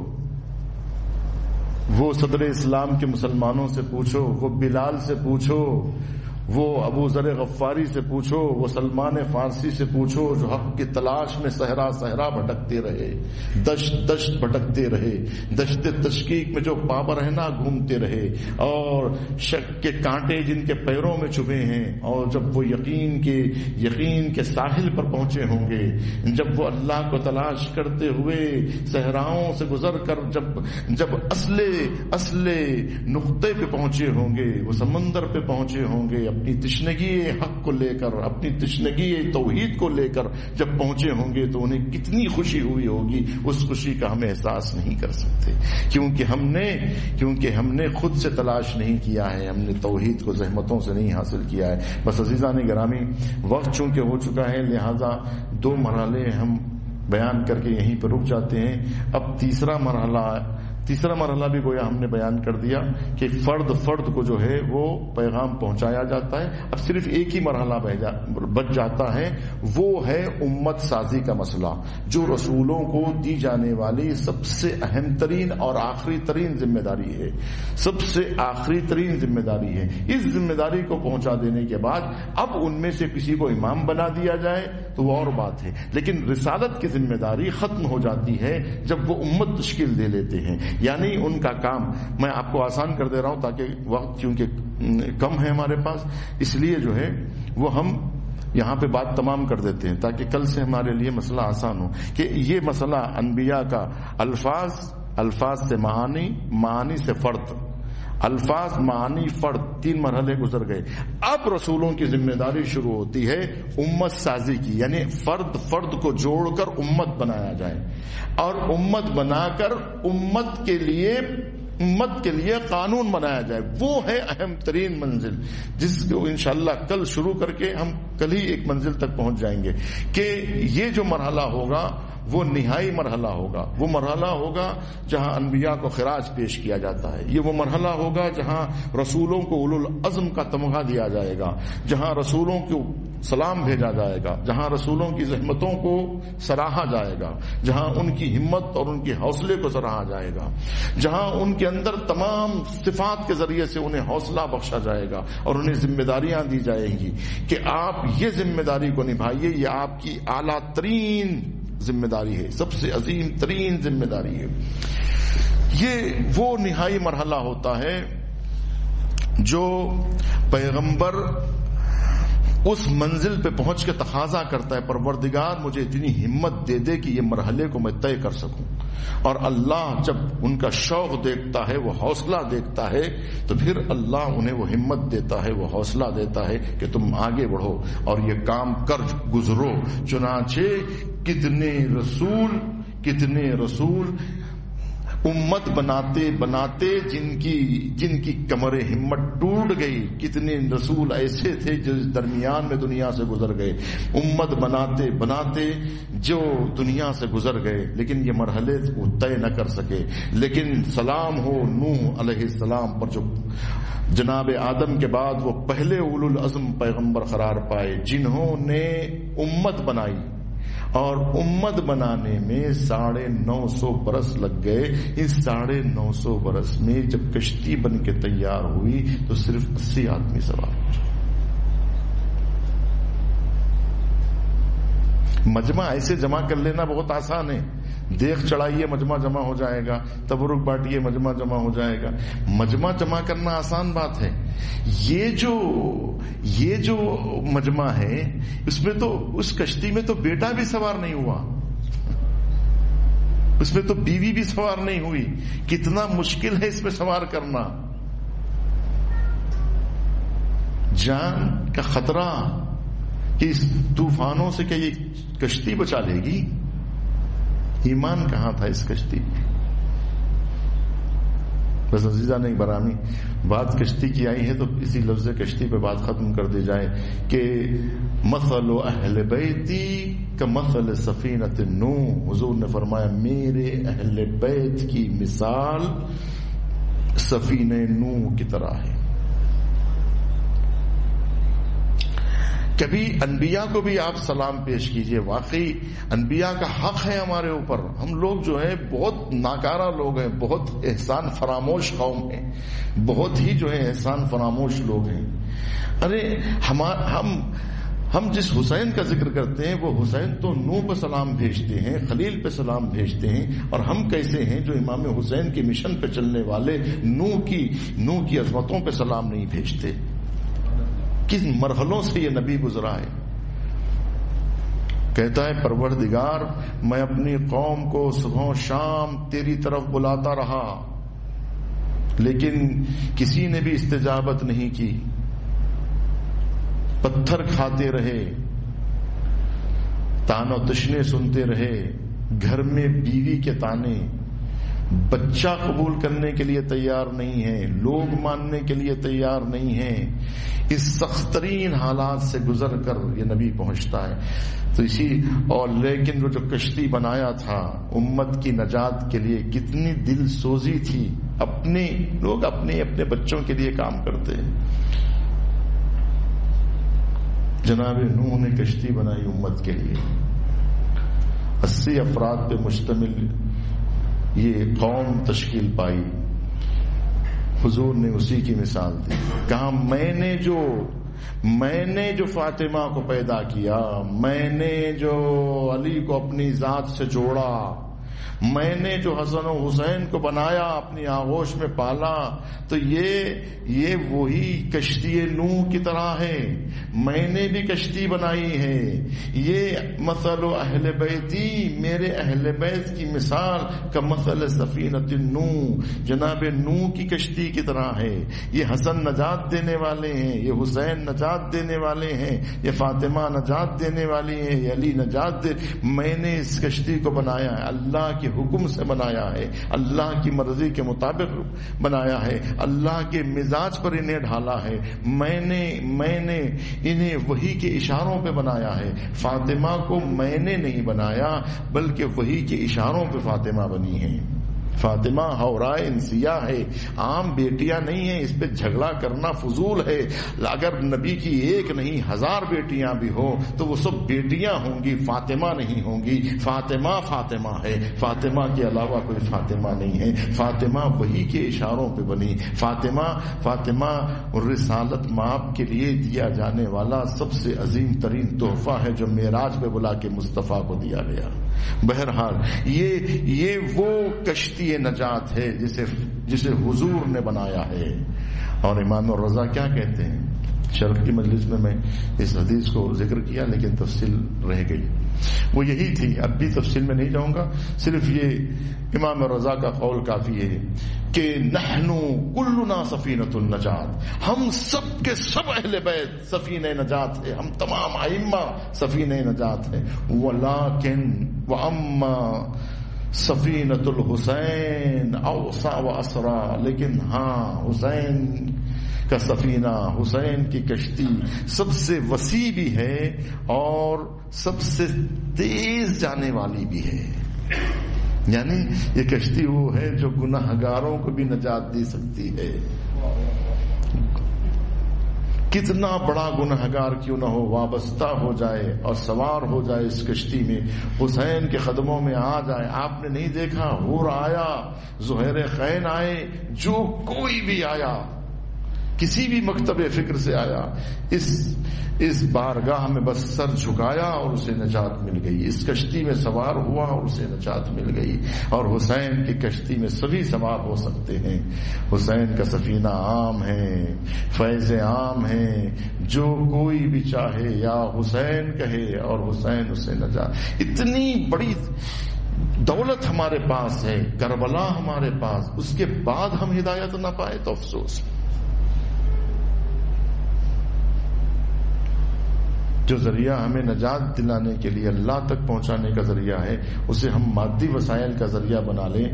وہ صدر اسلام کے مسلمانوں سے پوچھو، وہ بلال سے پوچھو، وہ ابو ذر غفاری سے پوچھو، وہ سلمان فارسی سے پوچھو، جو حق کی تلاش میں صحرا صحرا بھٹکتے رہے، دشت دشت بھٹکتے رہے، دشت تشکیک میں جو پابرہنا گھومتے رہے، اور شک کے کانٹے جن کے پیروں میں چبھے ہیں، اور جب وہ یقین کے یقین کے ساحل پر پہنچے ہوں گے، جب وہ اللہ کو تلاش کرتے ہوئے صحراؤں سے گزر کر جب جب اصل اصل نقطے پہ پہنچے ہوں گے، وہ سمندر پہ پہنچے ہوں گے، اپنی تشنگی حق کو لے کر، اپنی تشنگی توحید کو لے کر جب پہنچے ہوں گے تو انہیں کتنی خوشی ہوئی ہوگی، اس خوشی کا ہم احساس نہیں کر سکتے، کیونکہ ہم نے کیونکہ ہم نے خود سے تلاش نہیں کیا ہے، ہم نے توحید کو زحمتوں سے نہیں حاصل کیا ہے۔ بس عزیزان گرامی، وقت چونکہ ہو چکا ہے، لہذا دو مرحلے ہم بیان کر کے یہیں پہ رک جاتے ہیں۔ اب تیسرا مرحلہ تیسرا مرحلہ بھی گویا ہم نے بیان کر دیا کہ فرد فرد کو جو ہے وہ پیغام پہنچایا جاتا ہے۔ اب صرف ایک ہی مرحلہ بچ جاتا ہے، وہ ہے امت سازی کا مسئلہ، جو رسولوں کو دی جانے والی سب سے اہم ترین اور آخری ترین ذمہ داری ہے، سب سے آخری ترین ذمہ داری ہے۔ اس ذمہ داری کو پہنچا دینے کے بعد اب ان میں سے کسی کو امام بنا دیا جائے تو وہ اور بات ہے، لیکن رسالت کی ذمہ داری ختم ہو جاتی ہے جب وہ امت تشکیل دے لیتے ہیں، یعنی ان کا کام، میں آپ کو آسان کر دے رہا ہوں تاکہ وقت کیونکہ کم ہے ہمارے پاس، اس لیے جو ہے وہ ہم یہاں پہ بات تمام کر دیتے ہیں تاکہ کل سے ہمارے لیے مسئلہ آسان ہو، کہ یہ مسئلہ انبیاء کا الفاظ الفاظ سے معانی، معانی سے فرد، الفاظ معانی فرد، تین مرحلے گزر گئے۔ اب رسولوں کی ذمہ داری شروع ہوتی ہے امت سازی کی، یعنی فرد فرد کو جوڑ کر امت بنایا جائے، اور امت بنا کر امت کے لیے امت کے لیے قانون بنایا جائے۔ وہ ہے اہم ترین منزل، جس کو انشاءاللہ کل شروع کر کے ہم کل ہی ایک منزل تک پہنچ جائیں گے، کہ یہ جو مرحلہ ہوگا وہ نہائی مرحلہ ہوگا، وہ مرحلہ ہوگا جہاں انبیاء کو خراج پیش کیا جاتا ہے، یہ وہ مرحلہ ہوگا جہاں رسولوں کو اولو العزم کا تمغہ دیا جائے گا، جہاں رسولوں کو سلام بھیجا جائے گا، جہاں رسولوں کی زحمتوں کو سراہا جائے گا، جہاں ان کی ہمت اور ان کے حوصلے کو سراہا جائے گا، جہاں ان کے اندر تمام صفات کے ذریعے سے انہیں حوصلہ بخشا جائے گا، اور انہیں ذمہ داریاں دی جائیں گی کہ آپ یہ ذمہ داری کو نبھائیے، یہ آپ کی اعلیٰ ترین ذمہ داری ہے، سب سے عظیم ترین ذمہ داری ہے۔ یہ وہ نہائی مرحلہ ہوتا ہے جو پیغمبر اس منزل پہ پہنچ کے تقاضا کرتا ہے، پروردگار مجھے اتنی ہمت دے دے کہ یہ مرحلے کو میں طے کر سکوں، اور اللہ جب ان کا شوق دیکھتا ہے، وہ حوصلہ دیکھتا ہے، تو پھر اللہ انہیں وہ ہمت دیتا ہے، وہ حوصلہ دیتا ہے کہ تم آگے بڑھو اور یہ کام کر گزرو۔ چنانچہ کتنے رسول کتنے رسول امت بناتے بناتے جن کی جن کی کمر ہمت ٹوٹ گئی، کتنے رسول ایسے تھے جو درمیان میں دنیا سے گزر گئے، امت بناتے بناتے جو دنیا سے گزر گئے، لیکن یہ مرحلے کو طے نہ کر سکے۔ لیکن سلام ہو نوح علیہ السلام پر، جو جناب آدم کے بعد وہ پہلے اولو العزم پیغمبر قرار پائے، جنہوں نے امت بنائی، اور امت بنانے میں ساڑھے نو سو برس لگ گئے۔ اس ساڑھے نو سو برس میں جب کشتی بن کے تیار ہوئی تو صرف اسی آدمی سوار ہو جائے۔ مجمع ایسے جمع کر لینا بہت آسان ہے، دیکھ چڑھائیے مجمع جمع ہو جائے گا، تبرک بانٹیے مجمع جمع ہو جائے گا۔ مجمع جمع کرنا آسان بات ہے، یہ جو یہ جو مجمع ہے اس میں تو اس کشتی میں تو بیٹا بھی سوار نہیں ہوا، اس میں تو بیوی بھی سوار نہیں ہوئی، کتنا مشکل ہے اس میں سوار کرنا۔ جان کا خطرہ کہ اس طوفانوں سے کہ یہ کشتی بچا لے گی، ایمان کہاں تھا اس کشتی؟ بس عزیزان برامی، بات کشتی کی آئی ہے تو اسی لفظ کشتی پہ بات ختم کر دی جائے کہ مثل اہل بیتی کمثل سفینۃ نوح، حضور نے فرمایا میرے اہل بیت کی مثال سفینہ نوح کی طرح ہے۔ کبھی انبیاء کو بھی آپ سلام پیش کیجئے. واقعی انبیاء کا حق ہے ہمارے اوپر. ہم لوگ جو ہے بہت ناکارہ لوگ ہیں, بہت احسان فراموش قوم ہیں, بہت ہی جو ہے احسان فراموش لوگ ہیں. ارے ہم ہم جس حسین کا ذکر کرتے ہیں وہ حسین تو نوح پہ سلام بھیجتے ہیں, خلیل پہ سلام بھیجتے ہیں, اور ہم کیسے ہیں جو امام حسین کی مشن پہ چلنے والے نوح کی نوح کی عظمتوں پہ سلام نہیں بھیجتے؟ کس مرحلوں سے یہ نبی گزرا ہے. کہتا ہے پروردگار میں اپنی قوم کو صبح و شام تیری طرف بلاتا رہا لیکن کسی نے بھی استجابت نہیں کی. پتھر کھاتے رہے, تان و تشنے سنتے رہے, گھر میں بیوی کے تانے, بچہ قبول کرنے کے لیے تیار نہیں ہے, لوگ ماننے کے لیے تیار نہیں ہیں. اس سخت ترین حالات سے گزر کر یہ نبی پہنچتا ہے. تو اسی اور لیکن وہ جو کشتی بنایا تھا امت کی نجات کے لیے کتنی دل سوزی تھی. اپنے لوگ اپنے اپنے بچوں کے لیے کام کرتے ہیں. جناب نوح نے کشتی بنائی امت کے لیے, اسی افراد پہ مشتمل یہ قوم تشکیل پائی. حضور نے اسی کی مثال دی. کہا میں نے جو میں نے جو فاطمہ کو پیدا کیا, میں نے جو علی کو اپنی ذات سے جوڑا, میں نے جو حسن و حسین کو بنایا اپنی آغوش میں پالا, تو یہ یہ وہی کشتی نوح کی طرح ہے. میں نے بھی کشتی بنائی ہے. یہ مثل اہل بیتی, میرے اہل بیت کی مثال کا مثل سفینۃ نوح, جناب نوح کی کشتی کی طرح ہے. یہ حسن نجات دینے والے ہیں, یہ حسین نجات دینے والے ہیں, یہ فاطمہ نجات دینے والی ہیں, یہ علی نجات دے. میں نے اس کشتی کو بنایا ہے, اللہ کے حکم سے بنایا ہے, اللہ کی مرضی کے مطابق بنایا ہے, اللہ کے مزاج پر انہیں ڈھالا ہے. میں نے میں نے انہیں وحی کے اشاروں پہ بنایا ہے. فاطمہ کو میں نے نہیں بنایا بلکہ وحی کے اشاروں پہ فاطمہ بنی ہے. فاطمہ حورائے انسیہ ہے, عام بیٹیاں نہیں ہیں. اس پہ جھگڑا کرنا فضول ہے. اگر نبی کی ایک نہیں ہزار بیٹیاں بھی ہو تو وہ سب بیٹیاں ہوں گی, فاطمہ نہیں ہوں گی. فاطمہ فاطمہ ہے, فاطمہ کے علاوہ کوئی فاطمہ نہیں ہے. فاطمہ وحی کے اشاروں پہ بنی. فاطمہ فاطمہ رسالت مآب کے لیے دیا جانے والا سب سے عظیم ترین تحفہ ہے جو معراج پہ بلا کے مصطفیٰ کو دیا گیا. بہرحال یہ یہ وہ کشتی نجات ہے جسے جسے حضور نے بنایا ہے. اور امام الرضا کیا کہتے ہیں؟ شرف کی مجلس میں میں اس حدیث کو ذکر کیا لیکن تفصیل رہ گئی. وہ یہی تھی, اب بھی تفصیل میں نہیں جاؤں گا. صرف یہ امام رضا کا قول کافی ہے کہ نحنو کلنا سفینۃ النجات, ہم سب کے سب اہل بیت سفینہ نجات ہے, ہم تمام ائمہ سفینہ نجات ہے. ولیکن واما سفینۃ الحسین اوسع و اسرا, لیکن ہاں حسین کا سفینہ, حسین کی کشتی سب سے وسیع بھی ہے اور سب سے تیز جانے والی بھی ہے. یعنی یہ کشتی وہ ہے جو گناہ گاروں کو بھی نجات دے سکتی ہے. کتنا بڑا گناہ گار کیوں نہ ہو وابستہ ہو جائے اور سوار ہو جائے اس کشتی میں, حسین کے قدموں میں آ جائے. آپ نے نہیں دیکھا حور آیا, زہیر خین آئے, جو کوئی بھی آیا, کسی بھی مکتب فکر سے آیا, اس اس بارگاہ میں بس سر جھکایا اور اسے نجات مل گئی. اس کشتی میں سوار ہوا اور اسے نجات مل گئی. اور حسین کی کشتی میں سبھی سوار ہو سکتے ہیں. حسین کا سفینہ عام ہے, فیض عام ہے, جو کوئی بھی چاہے یا حسین کہے اور حسین اسے نجات. اتنی بڑی دولت ہمارے پاس ہے, کربلا ہمارے پاس, اس کے بعد ہم ہدایت نہ پائے تو افسوس. جو ذریعہ ہمیں نجات دلانے کے لیے اللہ تک پہنچانے کا ذریعہ ہے اسے ہم مادی وسائل کا ذریعہ بنا لیں.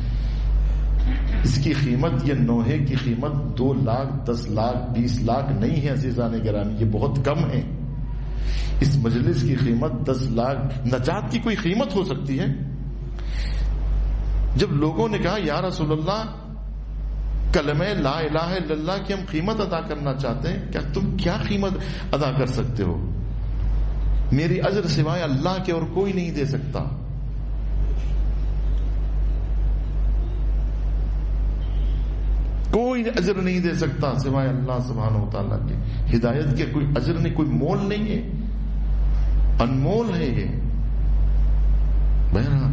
اس کی قیمت, یہ نوحے کی قیمت دو لاکھ دس لاکھ بیس لاکھ نہیں ہے عزیزان گرامی, یہ بہت کم ہے. اس مجلس کی قیمت دس لاکھ. نجات کی کوئی قیمت ہو سکتی ہے؟ جب لوگوں نے کہا یا رسول اللہ کلمہ لا الہ الا اللہ کی ہم قیمت ادا کرنا چاہتے ہیں, کیا تم کیا قیمت ادا کر سکتے ہو؟ میری اجر سوائے اللہ کے اور کوئی نہیں دے سکتا. کوئی اجر نہیں دے سکتا سوائے اللہ سبحانہ و تعالیٰ کے. ہدایت کے کوئی اجر نہیں، کوئی مول نہیں ہے، انمول ہے یہ. بہرحال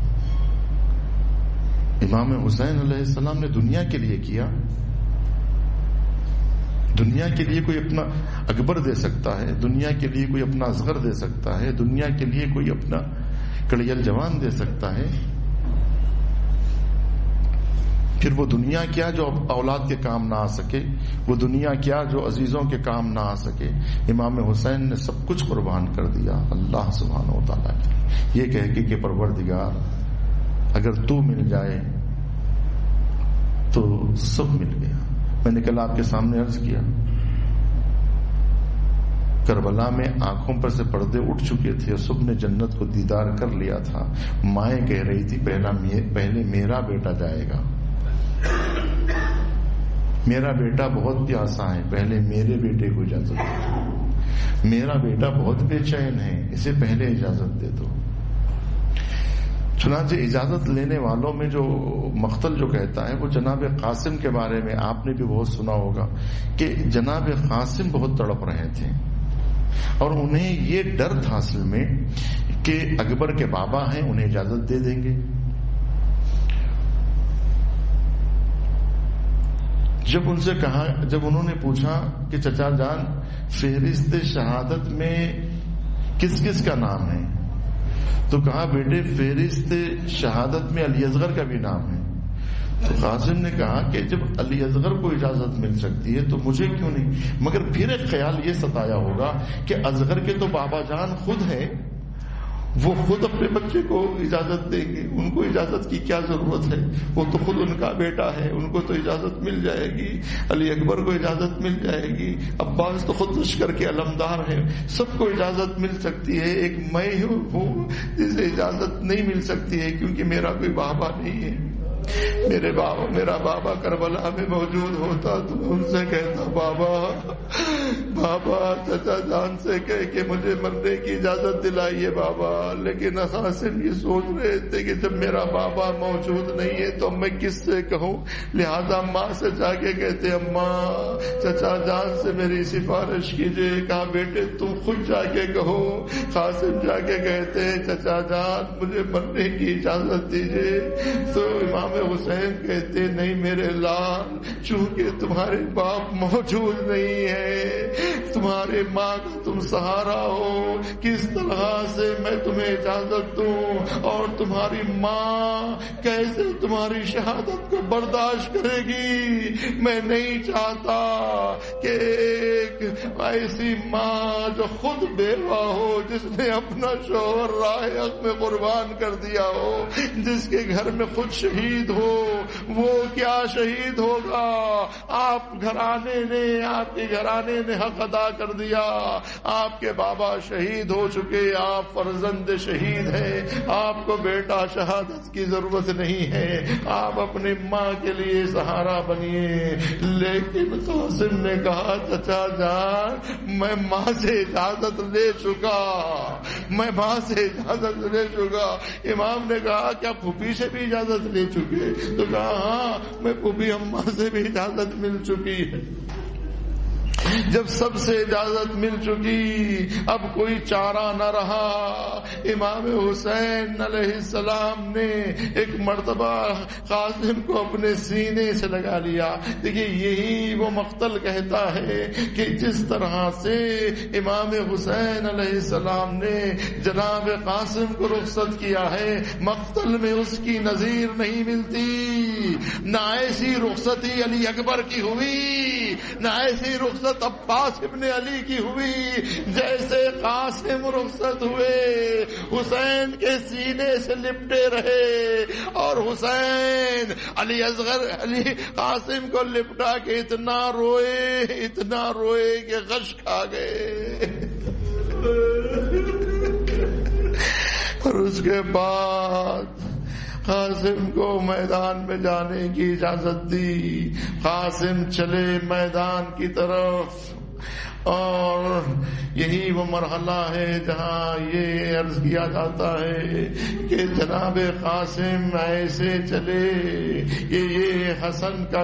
امام حسین علیہ السلام نے دنیا کے لیے کیا. دنیا کے لیے کوئی اپنا اکبر دے سکتا ہے، دنیا کے لیے کوئی اپنا اصغر دے سکتا ہے، دنیا کے لیے کوئی اپنا کڑیل جوان دے سکتا ہے. پھر وہ دنیا کیا جو اولاد کے کام نہ آ سکے، وہ دنیا کیا جو عزیزوں کے کام نہ آ سکے. امام حسین نے سب کچھ قربان کر دیا اللہ سبحانہ و تعالیٰ کے. یہ کہہ کے کہ پروردگار اگر تو مل جائے تو سب مل گیا. میں نے کل آپ کے سامنے عرض کیا، کربلا میں آنکھوں پر سے پردے اٹھ چکے تھے، سب نے جنت کو دیدار کر لیا تھا. مائیں کہہ رہی تھی پہلا پہلے میرا بیٹا جائے گا، میرا بیٹا بہت پیاسا ہے، پہلے میرے بیٹے کو اجازت دو. میرا بیٹا بہت بے چین ہے، اسے پہلے اجازت دے دو. چنانچہ اجازت لینے والوں میں جو مقتل جو کہتا ہے وہ جناب قاسم کے بارے میں آپ نے بھی بہت سنا ہوگا کہ جناب قاسم بہت تڑپ رہے تھے اور انہیں یہ ڈر تھا اصل میں کہ اکبر کے بابا ہیں، انہیں اجازت دے دیں گے. جب ان سے کہا، جب انہوں نے پوچھا کہ چچا جان فہرست شہادت میں کس کس کا نام ہے، تو کہا بیٹے فہرست شہادت میں علی اصغر کا بھی نام ہے. تو قاسم نے کہا کہ جب علی اصغر کو اجازت مل سکتی ہے تو مجھے کیوں نہیں. مگر پھر ایک خیال یہ ستایا ہوگا کہ اصغر کے تو بابا جان خود ہیں، وہ خود اپنے بچے کو اجازت دیں گے، ان کو اجازت کی کیا ضرورت ہے، وہ تو خود ان کا بیٹا ہے، ان کو تو اجازت مل جائے گی. علی اکبر کو اجازت مل جائے گی، عباس تو خود لشکر کے علمدار ہیں، سب کو اجازت مل سکتی ہے. ایک میں ہوں جسے اجازت نہیں مل سکتی ہے کیونکہ میرا کوئی بابا نہیں ہے. میرے بابا میرا بابا کربلا میں موجود ہوتا تو ان سے کہتا بابا بابا چچا جان سے کہہ کہ مجھے مرنے کی اجازت دلائیے بابا. لیکن قاسم یہ سوچ رہے تھے کہ جب میرا بابا موجود نہیں ہے تو میں کس سے کہوں، لہذا ماں سے جا کے کہتے اماں چچا جان سے میری سفارش کیجیے. کہا بیٹے تم خود جا کے کہو. قاسم جا کے کہتے چچا جان مجھے مرنے کی اجازت دیجیے. تو امام حسین کہتے نہیں میرے لال، چونکہ تمہارے باپ موجود نہیں ہے، تمہارے ماں کا تم سہارا ہو، کس طرح سے میں تمہیں اجازت دوں، اور تمہاری ماں کیسے تمہاری شہادت کو برداشت کرے گی. میں نہیں چاہتا کہ ایک ایسی ماں جو خود بیوہ ہو، جس نے اپنا شوہر راہ حق میں قربان کر دیا ہو، جس کے گھر میں خود شہید ہو، وہ کیا شہید ہوگا. آپ گھرانے نے آپ کے گھرانے نے حق ادا کر دیا، آپ کے بابا شہید ہو چکے، آپ فرزند شہید ہیں، آپ کو بیٹا شہادت کی ضرورت نہیں ہے، آپ اپنی ماں کے لیے سہارا بنیے. لیکن قاسم نے کہا چچا جان میں ماں سے اجازت لے چکا، میں ماں سے اجازت لے چکا. امام نے کہا کیا پھوپھی سے بھی اجازت لے چکے؟ تو کہا ہاں میں پھوپھی اماں سے بھی اجازت مل چکی ہے. جب سب سے اجازت مل چکی اب کوئی چارہ نہ رہا. امام حسین علیہ السلام نے ایک مرتبہ قاسم کو اپنے سینے سے لگا لیا. دیکھیے یہی وہ مقتل کہتا ہے کہ جس طرح سے امام حسین علیہ السلام نے جناب قاسم کو رخصت کیا ہے، مقتل میں اس کی نظیر نہیں ملتی. نہ ایسی رخصتی علی اکبر کی ہوئی، نہ ایسی رخصت عباس ابن علی کی ہوئی جیسے قاسم رخصت ہوئے. حسین کے سینے سے لپٹے رہے اور حسین علی اصغر علی قاسم کو لپٹا کے اتنا روئے اتنا روئے کہ غش کھا گئے. اور اس کے بعد قاسم کو میدان میں جانے کی اجازت دی. قاسم چلے میدان کی طرف اور یہی وہ مرحلہ ہے جہاں یہ عرض کیا جاتا ہے کہ جناب قاسم ایسے چلے کہ یہ حسن کا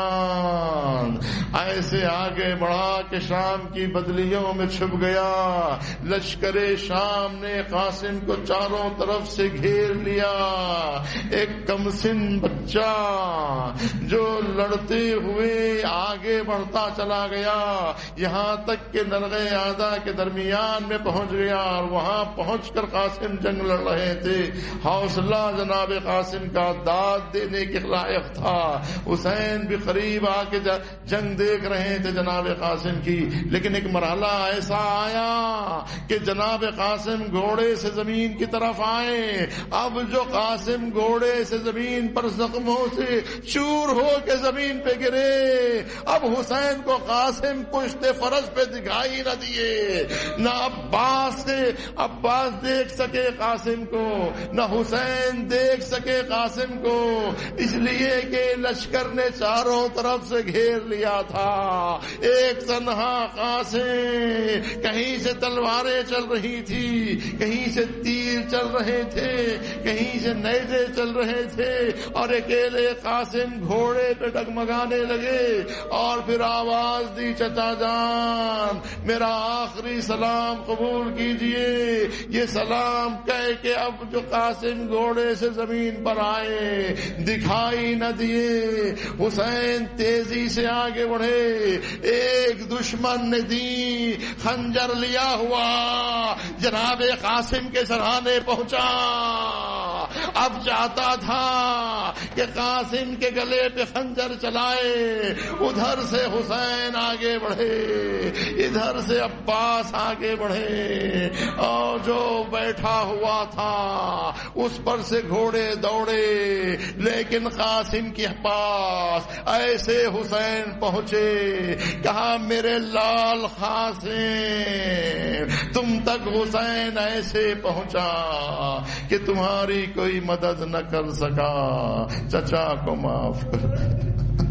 چاند ایسے آگے بڑھا کہ شام کی بدلیوں میں چھپ گیا. لشکر شام نے قاسم کو چاروں طرف سے گھیر لیا. ایک کمسن بچہ جو لڑتے ہوئے آگے بڑھتا چلا گیا یہاں تک کہ نرغے آدھا کے درمیان میں پہنچ گیا اور وہاں پہنچ کر قاسم جنگ لڑ رہے تھے. حوصلہ جناب قاسم کا داد دینے کے لائق تھا. حسین بھی قریب آ کے جنگ دیکھ رہے تھے جناب قاسم کی, لیکن ایک مرحلہ ایسا آیا کہ جناب قاسم گھوڑے سے زمین کی طرف آئے. اب جو قاسم گھوڑے سے زمین پر زخموں سے چور ہو کے زمین پہ گرے, اب حسین کو قاسم پشت فرس پہ دکھائی نہ دیے. نہ عباس سے عباس دیکھ سکے قاسم کو, نہ حسین دیکھ سکے قاسم کو, اس لیے کہ لشکر نے چاروں طرف سے گھیر لیا تھا. ایک تنہا قاسم, کہیں سے تلواریں چل رہی تھی, کہیں سے تیر چل رہے تھے, کہیں سے نیزے چل رہے تھے, اور اکیلے قاسم گھوڑے پہ ڈگمگانے لگے. اور پھر آواز دی, چچا جان میرا آخری سلام قبول کیجئے. یہ سلام کہہ کے اب جو قاسم گھوڑے سے زمین پر آئے دکھائی نہ دیے. حسین تیزی سے آگے بڑھے. ایک دشمن نے دی خنجر لیا ہوا جناب قاسم کے سرانے پہنچا. اب چاہتا تھا کہ قاسم کے گلے پہ خنجر چلائے. ادھر سے حسین آگے بڑھے, ادھر سے عباس آگے بڑھے, اور جو بیٹھا ہوا تھا اس پر سے گھوڑے دوڑے. لیکن قاسم کے پاس ایسے حسین پہنچے, کہا میرے لال قاسم تم تک حسین ایسے پہنچا کہ تمہاری کوئی مدد نہ کر سکا. چچا کو معاف کر.